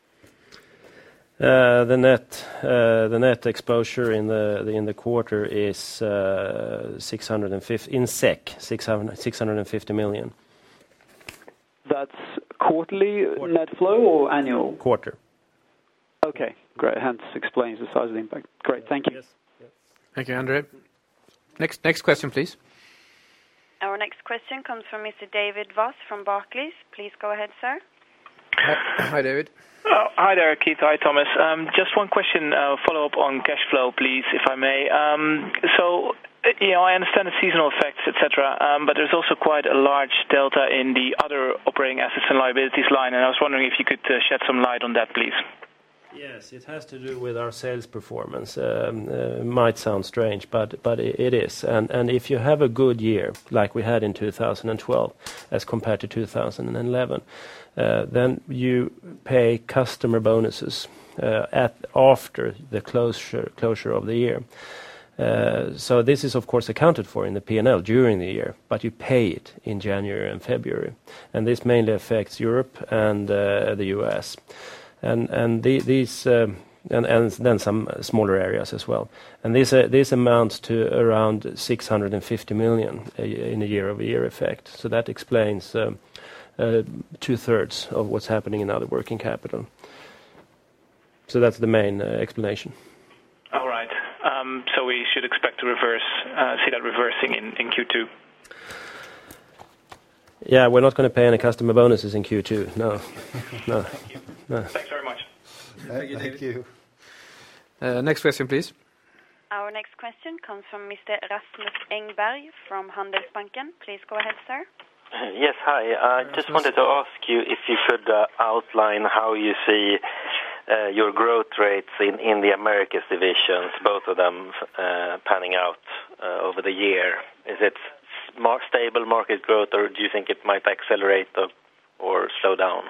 Uh, the net uh, the net exposure in the, the in the quarter is uh, six hundred fifty in S E C six hundred fifty million. That's quarterly quarter. Net flow or annual? Quarter. Okay, great. Hence explains the size of the impact. Great, thank you. Yes. Yes. Thank you, Andre. Next next question, please. Our next question comes from Mister David Voss from Barclays. Please go ahead, sir. Hi, hi David. Oh, hi there, Keith. Hi, Thomas. Um, just one question, uh, follow-up on cash flow, please, if I may. Um, so, you know, I understand the seasonal effects, et cetera, um, but there's also quite a large delta in the other operating assets and liabilities line, and I was wondering if you could uh, shed some light on that, please. Yes, it has to do with our sales performance. Um, uh, might sound strange, but but it is. And and if you have a good year, like we had in two thousand twelve, as compared to two thousand eleven, uh, then you pay customer bonuses uh, at after the closure closure of the year. Uh, so this is of course accounted for in the P and L during the year, but you pay it in January and February, and this mainly affects Europe and uh, the U S. And and the, these um, and and then some smaller areas as well. And this uh, this amounts to around six hundred fifty million in a year-over-year effect. So that explains um, uh, two thirds of what's happening in other working capital. So that's the main uh, explanation. All right. Um, so we should expect to reverse, uh, see that reversing in, in Q two. Yeah, we're not going to pay any customer bonuses in Q two. No, no. Thank you. No. Thanks very much. Thank you. Thank you. Uh, next question, please. Our next question comes from Mister Rasmus Engberg from Handelsbanken. Please go ahead, sir. Yes, hi. I uh, just wanted to ask you if you could uh, outline how you see uh, your growth rates in, in the Americas divisions, both of them uh, panning out uh, over the year. Is it more stable market growth, or do you think it might accelerate or, or slow down?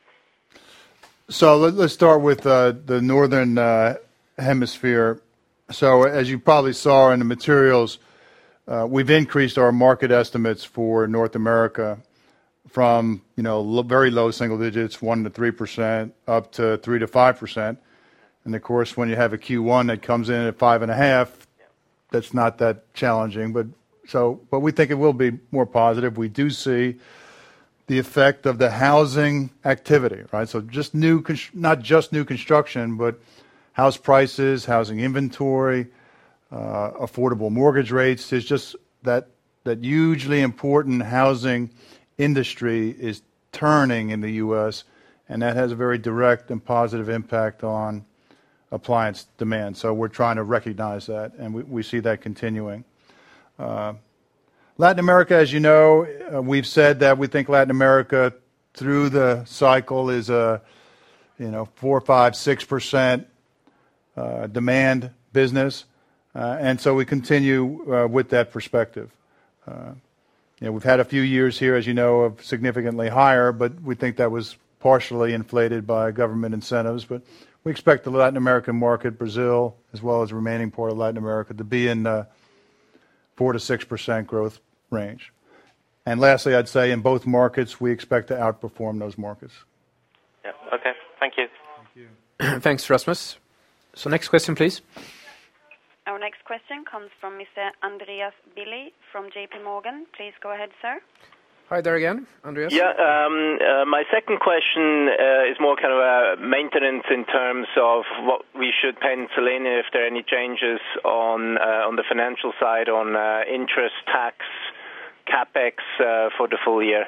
So let, let's start with uh, the northern uh, hemisphere. So as you probably saw in the materials, uh, we've increased our market estimates for North America from, you know, lo- very low single digits, one to three percent, up to three to five percent. And of course, when you have a Q one that comes in at five and a half, that's not that challenging. But so, but we think it will be more positive. We do see the effect of the housing activity, right? So just new, not just new construction, but house prices, housing inventory, uh, affordable mortgage rates. There's just that that hugely important housing industry is turning in the U S, and that has a very direct and positive impact on appliance demand. So we're trying to recognize that, and we, we see that continuing. Uh, Latin America, as you know, uh, we've said that we think Latin America through the cycle is a, you know, four, five, six percent uh, demand business, uh, and so we continue uh, with that perspective. Uh, you know, we've had a few years here, as you know, of significantly higher, but we think that was partially inflated by government incentives. But we expect the Latin American market, Brazil, as well as the remaining part of Latin America, to be in the four to six percent growth range. And lastly, I'd say in both markets, we expect to outperform those markets. Yeah. Okay. Thank you. Thank you. Thanks, Rasmus. So next question, please. Our next question comes from Mister Andreas Billy from J P Morgan. Please go ahead, sir. Hi there again, Andreas. Yeah, um, uh, my second question uh, is more kind of a maintenance in terms of what we should pencil in if there are any changes on uh, on the financial side on uh, interest, tax, CapEx uh, for the full year?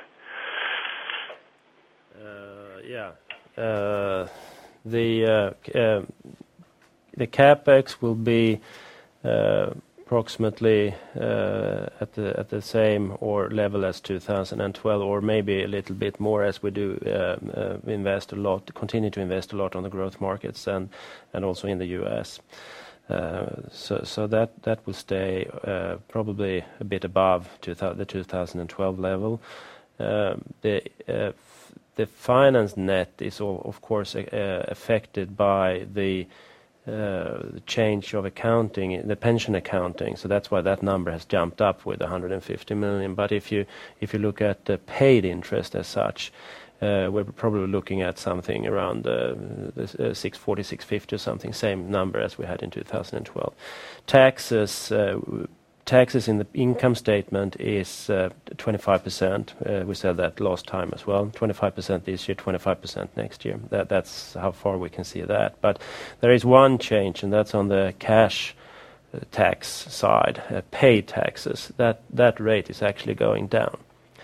Uh, yeah. Uh, the uh, uh, the CapEx will be uh, approximately uh, at the at the same or level as two thousand twelve, or maybe a little bit more, as we do uh, uh, invest a lot, continue to invest a lot on the growth markets and and also in the U S. Uh, so so that that will stay uh, probably a bit above two thousand, the two thousand twelve level. Um, the uh, the finance net is all, of course uh, affected by the Uh, the change of accounting, the pension accounting, so that's why that number has jumped up with one hundred fifty million. But if you if you look at the paid interest as such, uh, we're probably looking at something around uh, uh, six forty, six fifty or something, same number as we had in two thousand twelve. Taxes. Uh, Taxes in the income statement is uh, twenty-five percent. Uh, we said that last time as well. twenty-five percent this year, twenty-five percent next year. That, that's how far we can see that. But there is one change, and that's on the cash uh, tax side, uh, paid taxes. That that rate is actually going down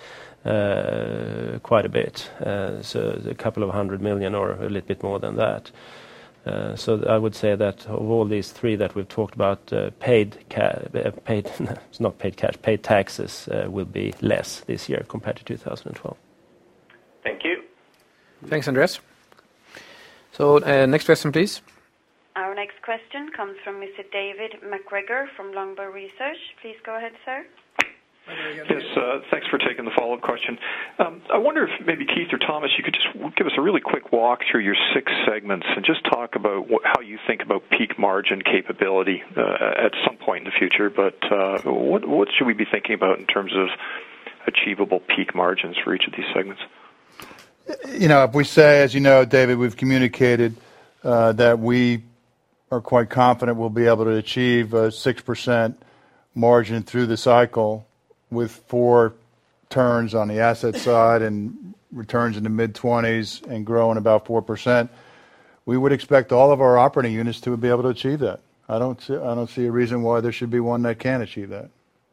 uh, quite a bit. Uh, so a couple of hundred million, or a little bit more than that. Uh, so I would say that of all these three that we've talked about, uh, paid, ca- uh, paid, it's not paid cash, paid taxes uh, will be less this year compared to two thousand twelve. Thank you. Thanks, Andreas. So uh, next question, please. Our next question comes from Mister David McGregor from Longbow Research. Please go ahead, sir. Yes, uh, thanks for taking the follow-up question. Um, I wonder if maybe Keith or Thomas, you could just give us a really quick walk through your six segments and just talk about what, how you think about peak margin capability uh, at some point in the future. But uh, what, what should we be thinking about in terms of achievable peak margins for each of these segments? You know, if we say, as you know, David, we've communicated uh, that we are quite confident we'll be able to achieve a six percent margin through the cycle, with four turns on the asset side and returns in the mid-twenties and growing about four percent, we would expect all of our operating units to be able to achieve that. I don't see, I don't see a reason why there should be one that can't achieve that.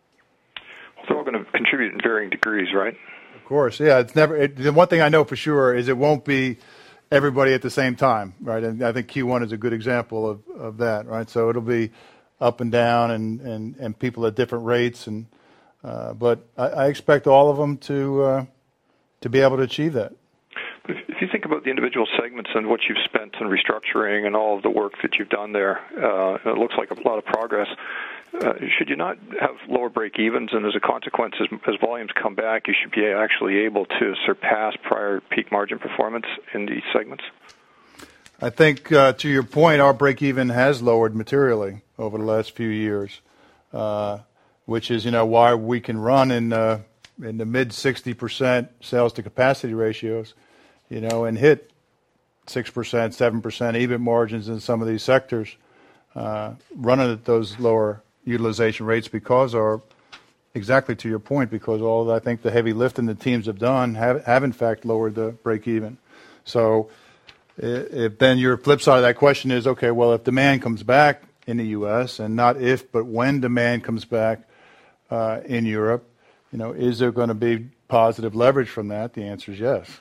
Well, they're all going to contribute in varying degrees, right? Of course, yeah. It's never. It, the one thing I know for sure is it won't be everybody at the same time, right? And I think Q one is a good example of, of that, right? So it'll be up and down and, and, and people at different rates, and uh, but I, I expect all of them to uh, to be able to achieve that. If, if you think about the individual segments and what you've spent on restructuring and all of the work that you've done there, uh, it looks like a lot of progress. Uh, should you not have lower break-evens, and as a consequence, as, as volumes come back, you should be actually able to surpass prior peak margin performance in these segments? I think, uh, to your point, our break-even has lowered materially over the last few years, uh, which is, you know, why we can run in uh, in the mid sixty percent sales to capacity ratios, you know, and hit six percent, seven percent E B I T margins in some of these sectors, uh, running at those lower utilization rates because, or exactly to your point, because all I think the heavy lifting the teams have done have, have in fact lowered the break-even. So if then your flip side of that question is, okay, well, if demand comes back in the U S, and not if, but when demand comes back uh, in Europe, you know, is there going to be positive leverage from that? The answer is yes.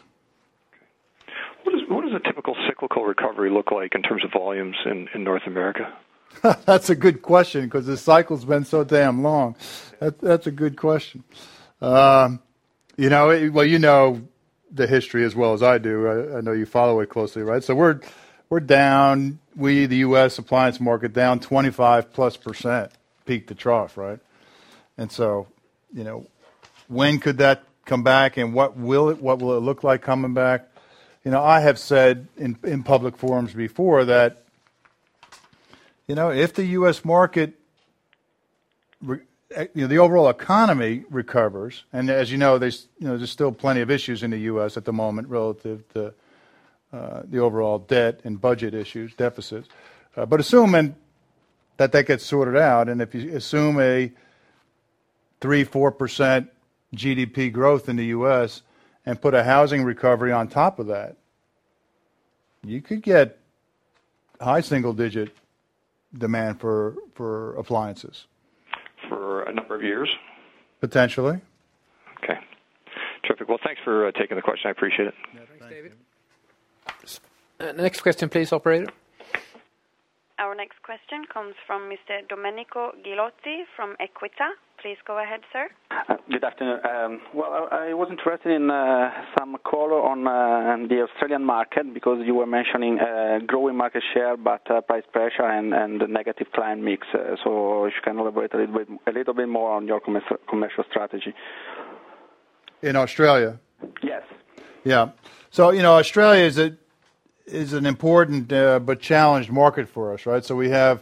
What, is, what does a typical cyclical recovery look like in terms of volumes in, in North America? That's a good question, because the cycle's been so damn long. That, that's a good question. Um, you know, it, well, you know the history as well as I do. I, I know you follow it closely, right? So we're we're down. We, the U S appliance market, down twenty-five plus percent, peak to trough, right? And so, you know, when could that come back, and what will it what will it look like coming back? You know, I have said in in public forums before that, you know, if the U S market, you know, the overall economy recovers, and as you know, there's you know there's still plenty of issues in the U S at the moment relative to uh, the overall debt and budget issues, deficits. Uh, but assuming that that gets sorted out, and if you assume a three four percent G D P growth in the U S and put a housing recovery on top of that, you could get high single digit demand for, for appliances. For a number of years? Potentially. Terrific. Well, thanks for uh, taking the question. I appreciate it. Yeah, thanks, David. Uh, next question, please, operator. Our next question comes from Mister Domenico Ghilotti from Equita. Please go ahead, sir. Uh, good afternoon. Um, well, I, I was interested in uh, some color on uh, the Australian market because you were mentioning uh, growing market share, but uh, price pressure and, and the negative client mix. Uh, so if you can elaborate a little bit, a little bit more on your commercial, commercial strategy. In Australia? Yes. Yeah. So, you know, Australia is a is an important uh, but challenged market for us, right? So we have,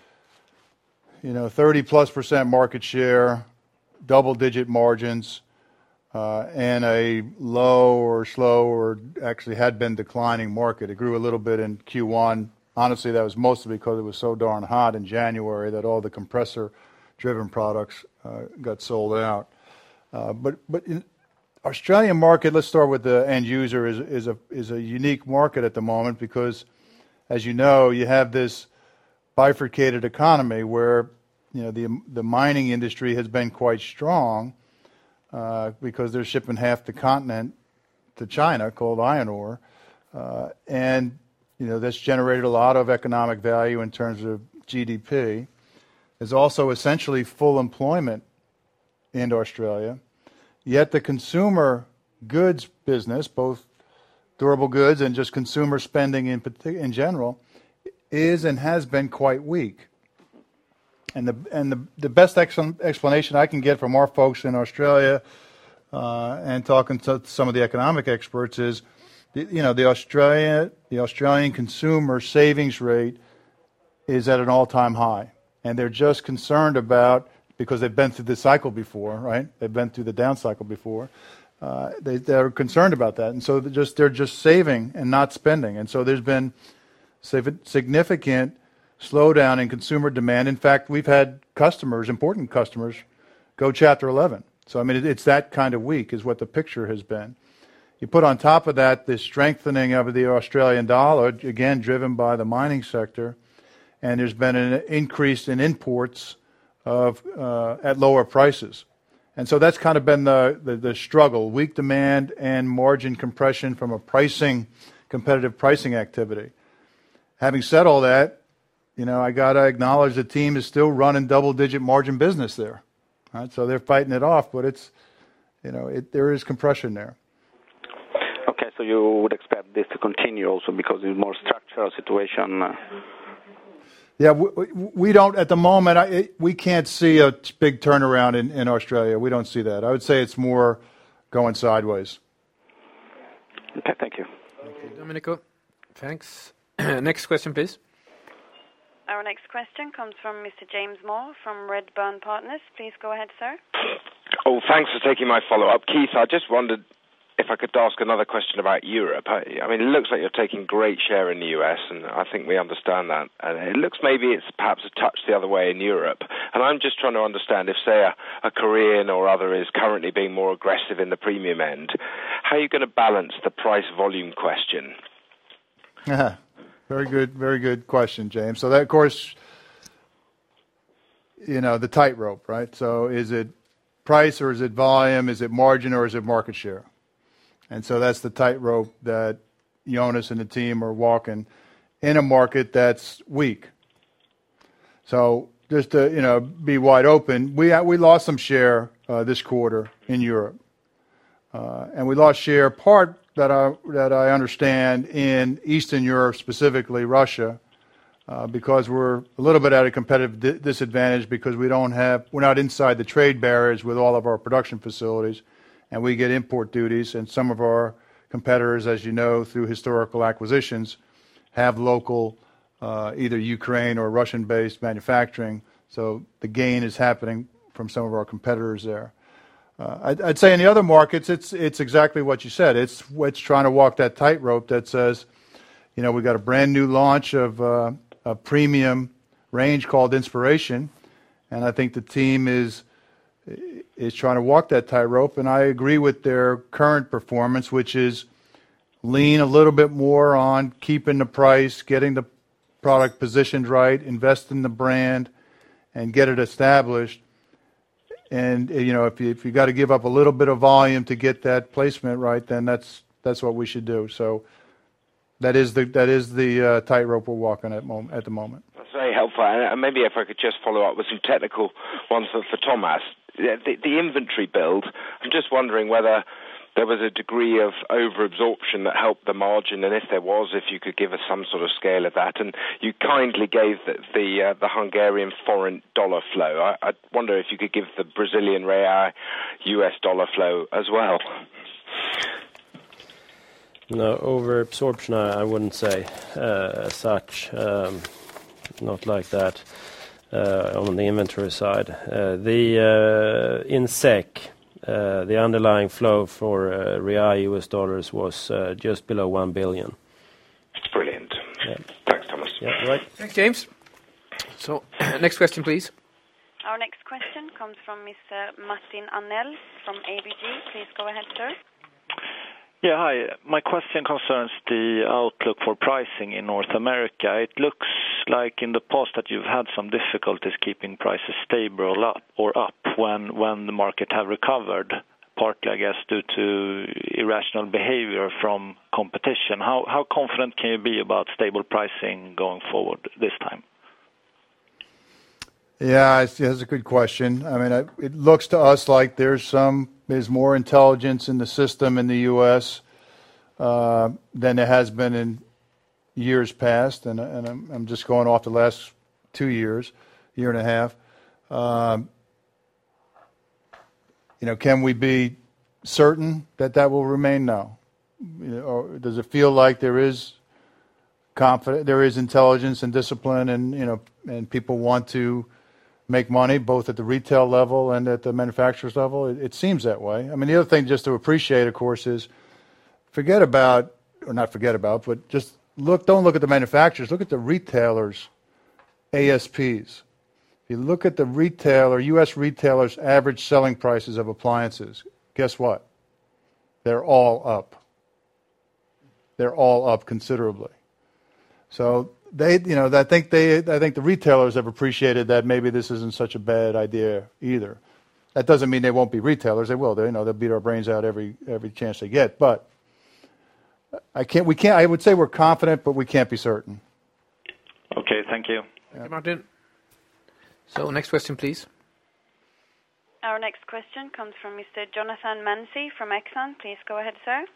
you know, thirty plus percent market share, double-digit margins, uh, and a low or slow or actually had been declining market. It grew a little bit in Q one. Honestly, that was mostly because it was so darn hot in January that all the compressor-driven products uh, got sold out. Uh, but but in Australian market, let's start with the end user, is is a is a unique market at the moment because, as you know, you have this bifurcated economy where, you know, the the mining industry has been quite strong uh, because they're shipping half the continent to China, called iron ore, uh, and you know that's generated a lot of economic value in terms of G D P. There's also essentially full employment in Australia. Yet the consumer goods business, both durable goods and just consumer spending in in general, is and has been quite weak. And the and the, the best ex- explanation I can get from our folks in Australia uh, and talking to some of the economic experts is, the, you know, the Australia the Australian consumer savings rate is at an all-time high, and they're just concerned about, because they've been through this cycle before, right? They've been through the down cycle before. Uh, they, they're concerned about that, and so they're just they're just saving and not spending. And so there's been significant slowdown in consumer demand. In fact, we've had customers, important customers, go Chapter eleven. So I mean, it, it's that kind of weak is what the picture has been. You put on top of that the strengthening of the Australian dollar, again driven by the mining sector, and there's been an increase in imports of uh, at lower prices. And so that's kind of been the, the, the struggle, weak demand and margin compression from a pricing, competitive pricing activity. Having said all that, you know, I got to acknowledge the team is still running double-digit margin business there. Right? So they're fighting it off, but it's, you know, it, there is compression there. Okay, so you would expect this to continue also because it's more structural situation. Uh, Yeah, we, we don't, at the moment, I, it, we can't see a big turnaround in, in Australia. We don't see that. I would say it's more going sideways. Okay, thank you. Thank you, Domenico. Thanks. Next question, please. Our next question comes from Mister James Moore from Redburn Partners. Please go ahead, sir. Oh, thanks for taking my follow-up. Keith, I just wondered if I could ask another question about Europe. I, I mean, it looks like you're taking great share in the U S, and I think we understand that. And it looks maybe it's perhaps a touch the other way in Europe. And I'm just trying to understand if, say, a, a Korean or other is currently being more aggressive in the premium end, how are you going to balance the price-volume question? Yeah, very good, very good question, James. So that, of course, you know, the tightrope, right? So is it price or is it volume? Is it margin or is it market share? And so that's the tightrope that Jonas and the team are walking in a market that's weak. So just to, you know, be wide open, we we lost some share uh, this quarter in Europe, uh, and we lost share part that I that I understand in Eastern Europe, specifically Russia, uh, because we're a little bit at a competitive di- disadvantage because we don't have we're not inside the trade barriers with all of our production facilities. And we get import duties, and some of our competitors, as you know, through historical acquisitions, have local, uh, either Ukraine or Russian-based manufacturing. So the gain is happening from some of our competitors there. Uh, I'd, I'd say in the other markets, it's it's exactly what you said. It's it's trying to walk that tightrope that says, you know, we got a brand new launch of uh, a premium range called Inspiration, and I think the team is. is trying to walk that tightrope, and I agree with their current performance, which is lean a little bit more on keeping the price, getting the product positioned right, invest in the brand, and get it established. And you know, if you if you got to give up a little bit of volume to get that placement right, then that's that's what we should do. So that is the that is the uh, tightrope we're walking at moment at the moment. That's very helpful. And maybe if I could just follow up with some technical ones for, for Thomas. The, the inventory build. I'm just wondering whether there was a degree of overabsorption that helped the margin, and if there was, if you could give us some sort of scale of that. And you kindly gave the the, uh, the Hungarian foreign dollar flow. I, I wonder if you could give the Brazilian real, U S dollar flow as well. No, overabsorption, I, I wouldn't say uh, as such. Um, not like that uh, on the inventory side. Uh, the uh, in S E K. Uh, the underlying flow for uh, real U S dollars was uh, just below one billion. Brilliant. Yeah. Thanks, Thomas. Yeah, right. Thanks, James. So, next question, please. Our next question comes from Mister Martin Arnell from A B G. Please go ahead, sir. Yeah, hi. My question concerns the outlook for pricing in North America. It looks like in the past that you've had some difficulties keeping prices stable up or up when when the market have recovered, partly, I guess, due to irrational behavior from competition. How how confident can you be about stable pricing going forward this time? Yeah, that's a good question. I mean, it looks to us like there's some there's more intelligence in the system in the U S uh, than there has been in years past, and, and I'm, I'm just going off the last two years, year and a half. Um, you know, can we be certain that that will remain? No. You know, or does it feel like there is confidence, there is intelligence and discipline, and you know, and people want to make money both at the retail level and at the manufacturer's level? It, it seems that way. I mean, the other thing just to appreciate, of course, is forget about, or not forget about, but just look, don't look at the manufacturers, look at the retailers' A S Ps. If you look at the retailer, U S retailers' average selling prices of appliances, guess what? They're all up. They're all up considerably. So they, you know, I think they, I think the retailers have appreciated that maybe this isn't such a bad idea either. That doesn't mean they won't be retailers. They will. They, you know, they'll beat our brains out every every chance they get. But I can't. We can't. I would say we're confident, but we can't be certain. Okay. Thank you. Thank you, Martin. So, next question, please. Our next question comes from Mister Jonathan Mancy from Exxon. Please go ahead, sir.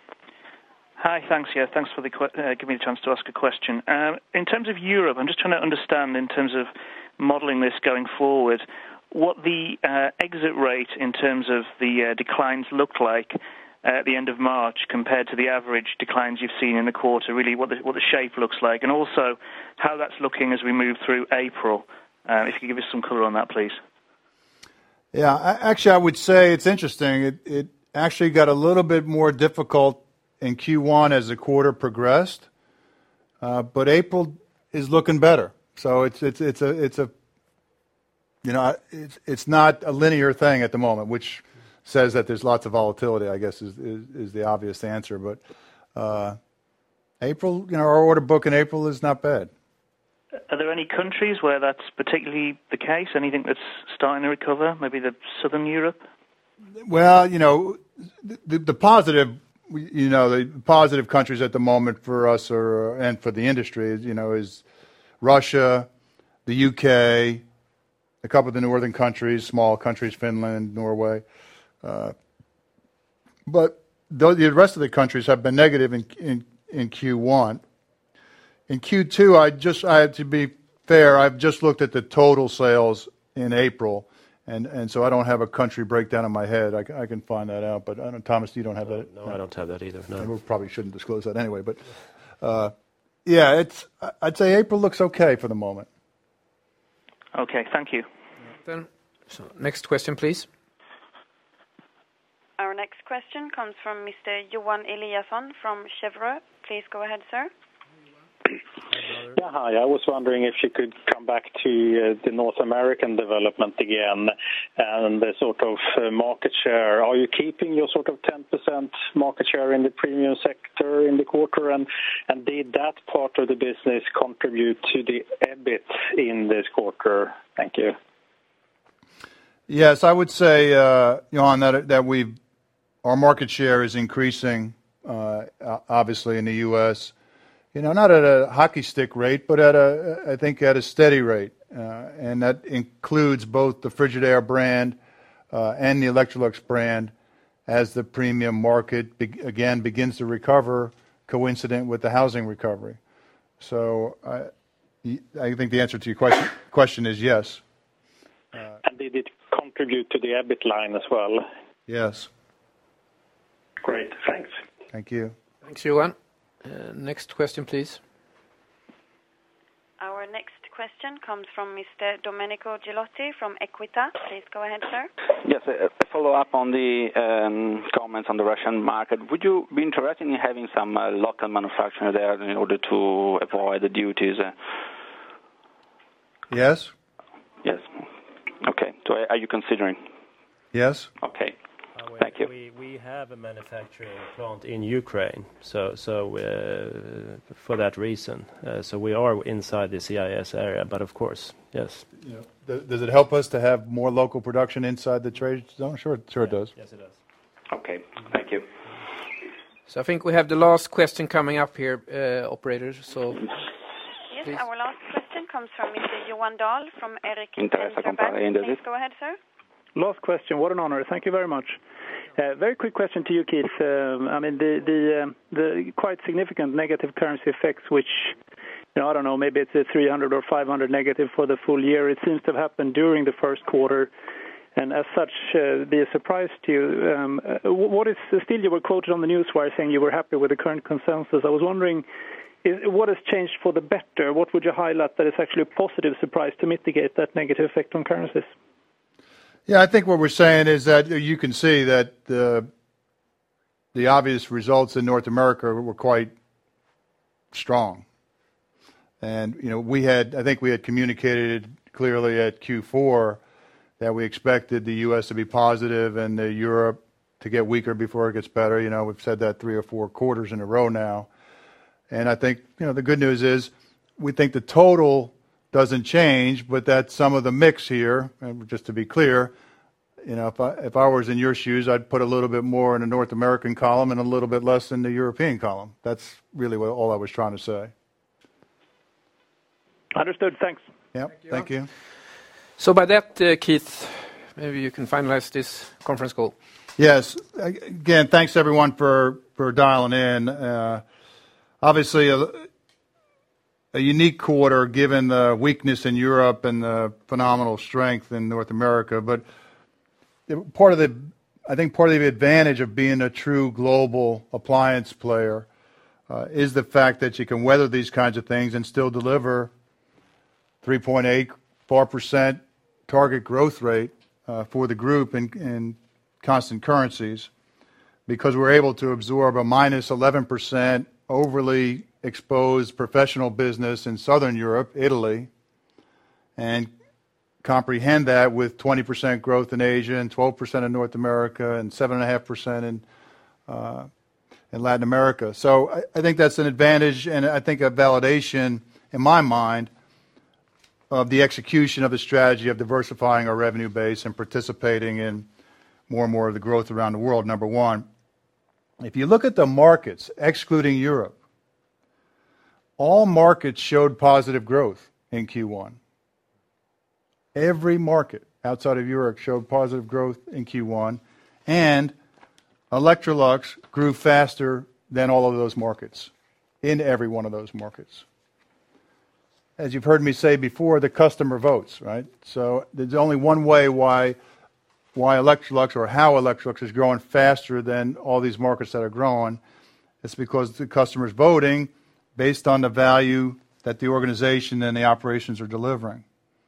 Hi, thanks. Yeah, thanks for the uh, giving me the chance to ask a question. Uh, in terms of Europe, I'm just trying to understand, in terms of modelling this going forward, what the uh, exit rate in terms of the uh, declines look like uh, at the end of March compared to the average declines you've seen in the quarter. Really, what the what the shape looks like, and also how that's looking as we move through April. Uh, if you could give us some colour on that, please. Yeah, I, actually, I would say it's interesting. It, it actually got a little bit more difficult in Q one as the quarter progressed, uh, but April is looking better. So it's it's it's a it's a you know it's it's not a linear thing at the moment, which says that there's lots of volatility, I guess, is is, is the obvious answer. But uh, April, you know, our order book in April is not bad. Are there any countries where that's particularly the case? Anything that's starting to recover? Maybe the Southern Europe? Well, you know, the, the positive, you know, the positive countries at the moment for us are, and for the industry, you know, is Russia, the U K, a couple of the northern countries, small countries, Finland, Norway. Uh, but the rest of the countries have been negative in, in, in Q one. In Q two, I just, I have to be fair, I've just looked at the total sales in April, and, and so I don't have a country breakdown in my head. I, I can find that out, but I don't, Thomas, you don't have that? No, no, I don't have that either. No, and we probably shouldn't disclose that anyway. But uh, yeah, it's. I'd say April looks okay for the moment. Okay, thank you. Then, so next question, please. Our next question comes from Mister Johan Eliasson from Cheuvreux. Please go ahead, sir. Yeah, hi. I was wondering if you could come back to uh, the North American development again and the sort of uh, market share. Are you keeping your sort of ten percent market share in the premium sector in the quarter? And, and did that part of the business contribute to the EBIT in this quarter? Thank you. Yes, I would say, uh, Johan, that that we our market share is increasing, uh, obviously in the U S. You know, not at a hockey stick rate, but at a I think at a steady rate, uh, and that includes both the Frigidaire brand uh, and the Electrolux brand, as the premium market be- again begins to recover, coincident with the housing recovery. So, I, I think the answer to your question question is yes. Uh, and did it contribute to the EBIT line as well? Yes. Great, thanks. Thank you. Thanks, Johan. Uh, next question, please. Our next question comes from Mister Domenico Ghilotti from Equita. Please go ahead, sir. Yes, a, a follow-up on the um, comments on the Russian market. Would you be interested in having some uh, local manufacturing there in order to avoid the duties? Uh? Yes. Yes. Okay. So are you considering? Yes. Okay. Uh, we, Thank you. We, we have a manufacturing plant in Ukraine, so so uh, for that reason, uh, so we are inside the C I S area. But of course, yes. Yeah. Th- does it help us to have more local production inside the trade zone? Sure, sure it does. Yes, it does. Okay. Thank you. So I think we have the last question coming up here, uh, operators. So. Yes, Please. our last question comes from Mister Johan Dahl from Erik Interessa Penser Company Bank. Industries. Please go ahead, sir. Last question. What an honor. Thank you very much. Uh, very quick question to you, Keith. Um, I mean, the the, um, the quite significant negative currency effects, which, you know, I don't know, maybe it's a three hundred or five hundred negative for the full year. It seems to have happened during the first quarter, and as such, uh, be a surprise to you. Um, uh, what is still? You were quoted on the newswire saying you were happy with the current consensus. I was wondering, is, what has changed for the better? What would you highlight that is actually a positive surprise to mitigate that negative effect on currencies? Yeah, I think what we're saying is that you can see that the the obvious results in North America were quite strong. And, you know, we had, I think we had communicated clearly at Q four that we expected the U S to be positive and the Europe to get weaker before it gets better. You know, we've said that three or four quarters in a row now. And I think, you know, the good news is we think the total doesn't change, but that some of the mix here, and just to be clear, you know, if I, if I was in your shoes, I'd put a little bit more in the North American column and a little bit less in the European column. That's really what, all I was trying to say. Understood. Thanks. Yep. Thank you. Thank you. So by that, uh, Keith, maybe you can finalize this conference call. Yes. Again, thanks everyone for, for dialing in. Uh, obviously, a, a unique quarter given the weakness in Europe and the phenomenal strength in North America. But part of the, I think part of the advantage of being a true global appliance player uh, is the fact that you can weather these kinds of things and still deliver three point eight, four percent target growth rate uh, for the group in, in constant currencies, because we're able to absorb a minus eleven percent overly exposed professional business in Southern Europe, Italy, and comprehend that with twenty percent growth in Asia and twelve percent in North America and seven point five percent in uh, in Latin America. So I, I think that's an advantage, and I think a validation, in my mind, of the execution of the strategy of diversifying our revenue base and participating in more and more of the growth around the world, number one. If you look at the markets, excluding Europe, all markets showed positive growth in Q one. Every market outside of Europe showed positive growth in Q one, and Electrolux grew faster than all of those markets, in every one of those markets. As you've heard me say before, the customer votes, right? So there's only one way why why Electrolux, or how Electrolux is growing faster than all these markets that are growing. It's because the customer's voting based on the value that the organization and the operations are delivering.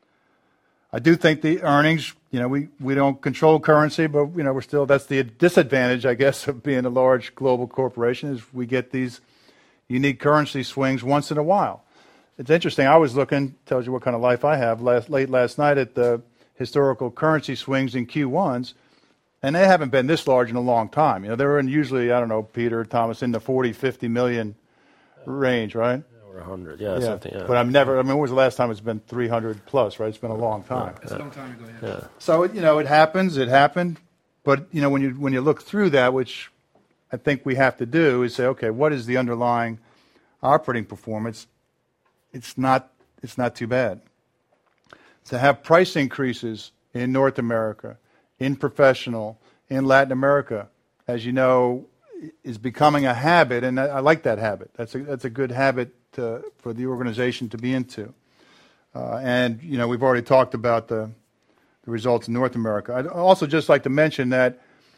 I do think the earnings, you know, we, we don't control currency, but, you know, we're still, that's the disadvantage, I guess, of being a large global corporation, is we get these unique currency swings once in a while. It's interesting. I was looking, tells you what kind of life I have, last, late last night at the historical currency swings in Q ones, and they haven't been this large in a long time. You know, they were in usually, I don't know, Peter, Thomas, in the forty, fifty million range, right? Or Or one hundred, yeah, yeah. something. Yeah. But I'm never. I mean, when was the last time it's been three hundred plus? Right, it's been a long time. It's a long time ago. Yeah. yeah. So you know, it happens. It happened. But you know, when you when you look through that, which I think we have to do, is say, okay, what is the underlying operating performance? It's not. It's not too bad. To have price increases in North America, in professional, in Latin America, as you know, is becoming a habit, and I, I like that habit. That's a that's a good habit to, for the organization to be into. Uh, and you know, we've already talked about the the results in North America. I'd also just like to mention that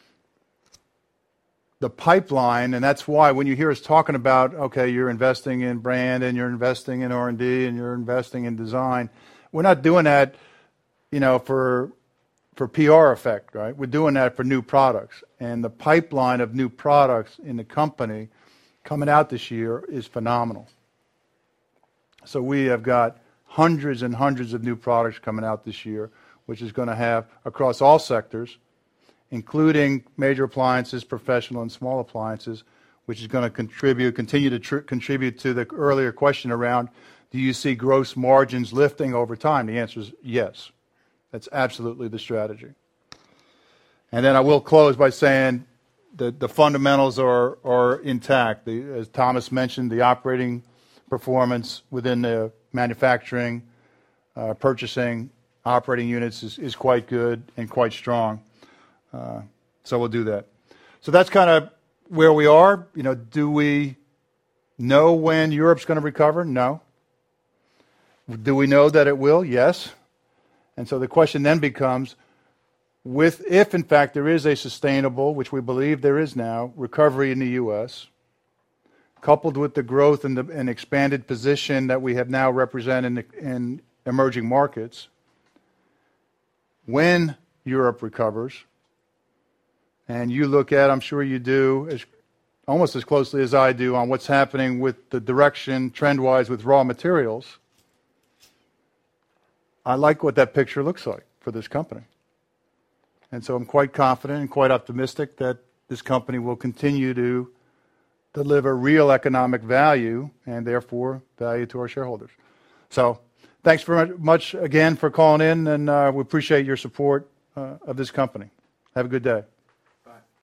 the pipeline, and that's why when you hear us talking about, okay, you're investing in brand and you're investing in R and D and you're investing in design, we're not doing that, you know, for for P R effect, right? We're doing that for new products. And the pipeline of new products in the company coming out this year is phenomenal. So we have got hundreds and hundreds of new products coming out this year, which is going to have, across all sectors, including major appliances, professional and small appliances, which is going to contribute, continue to tr- contribute to the earlier question around, do you see gross margins lifting over time? The answer is yes. That's absolutely the strategy. And then I will close by saying that the fundamentals are, are intact. The, as Thomas mentioned, the operating performance within the manufacturing, uh, purchasing, operating units is, is quite good and quite strong. Uh, so we'll do that. So that's kind of where we are. You know, do we know when Europe's going to recover? No. Do we know that it will? Yes. And so the question then becomes, with if in fact there is a sustainable, which we believe there is now, recovery in the U S, coupled with the growth and the and expanded position that we have now represented in, the, in emerging markets, when Europe recovers, and you look at, I'm sure you do, as, almost as closely as I do, on what's happening with the direction, trend-wise, with raw materials, I like what that picture looks like for this company. And so I'm quite confident and quite optimistic that this company will continue to deliver real economic value and therefore value to our shareholders. So thanks very much again for calling in, and uh, we appreciate your support uh, of this company. Have a good day.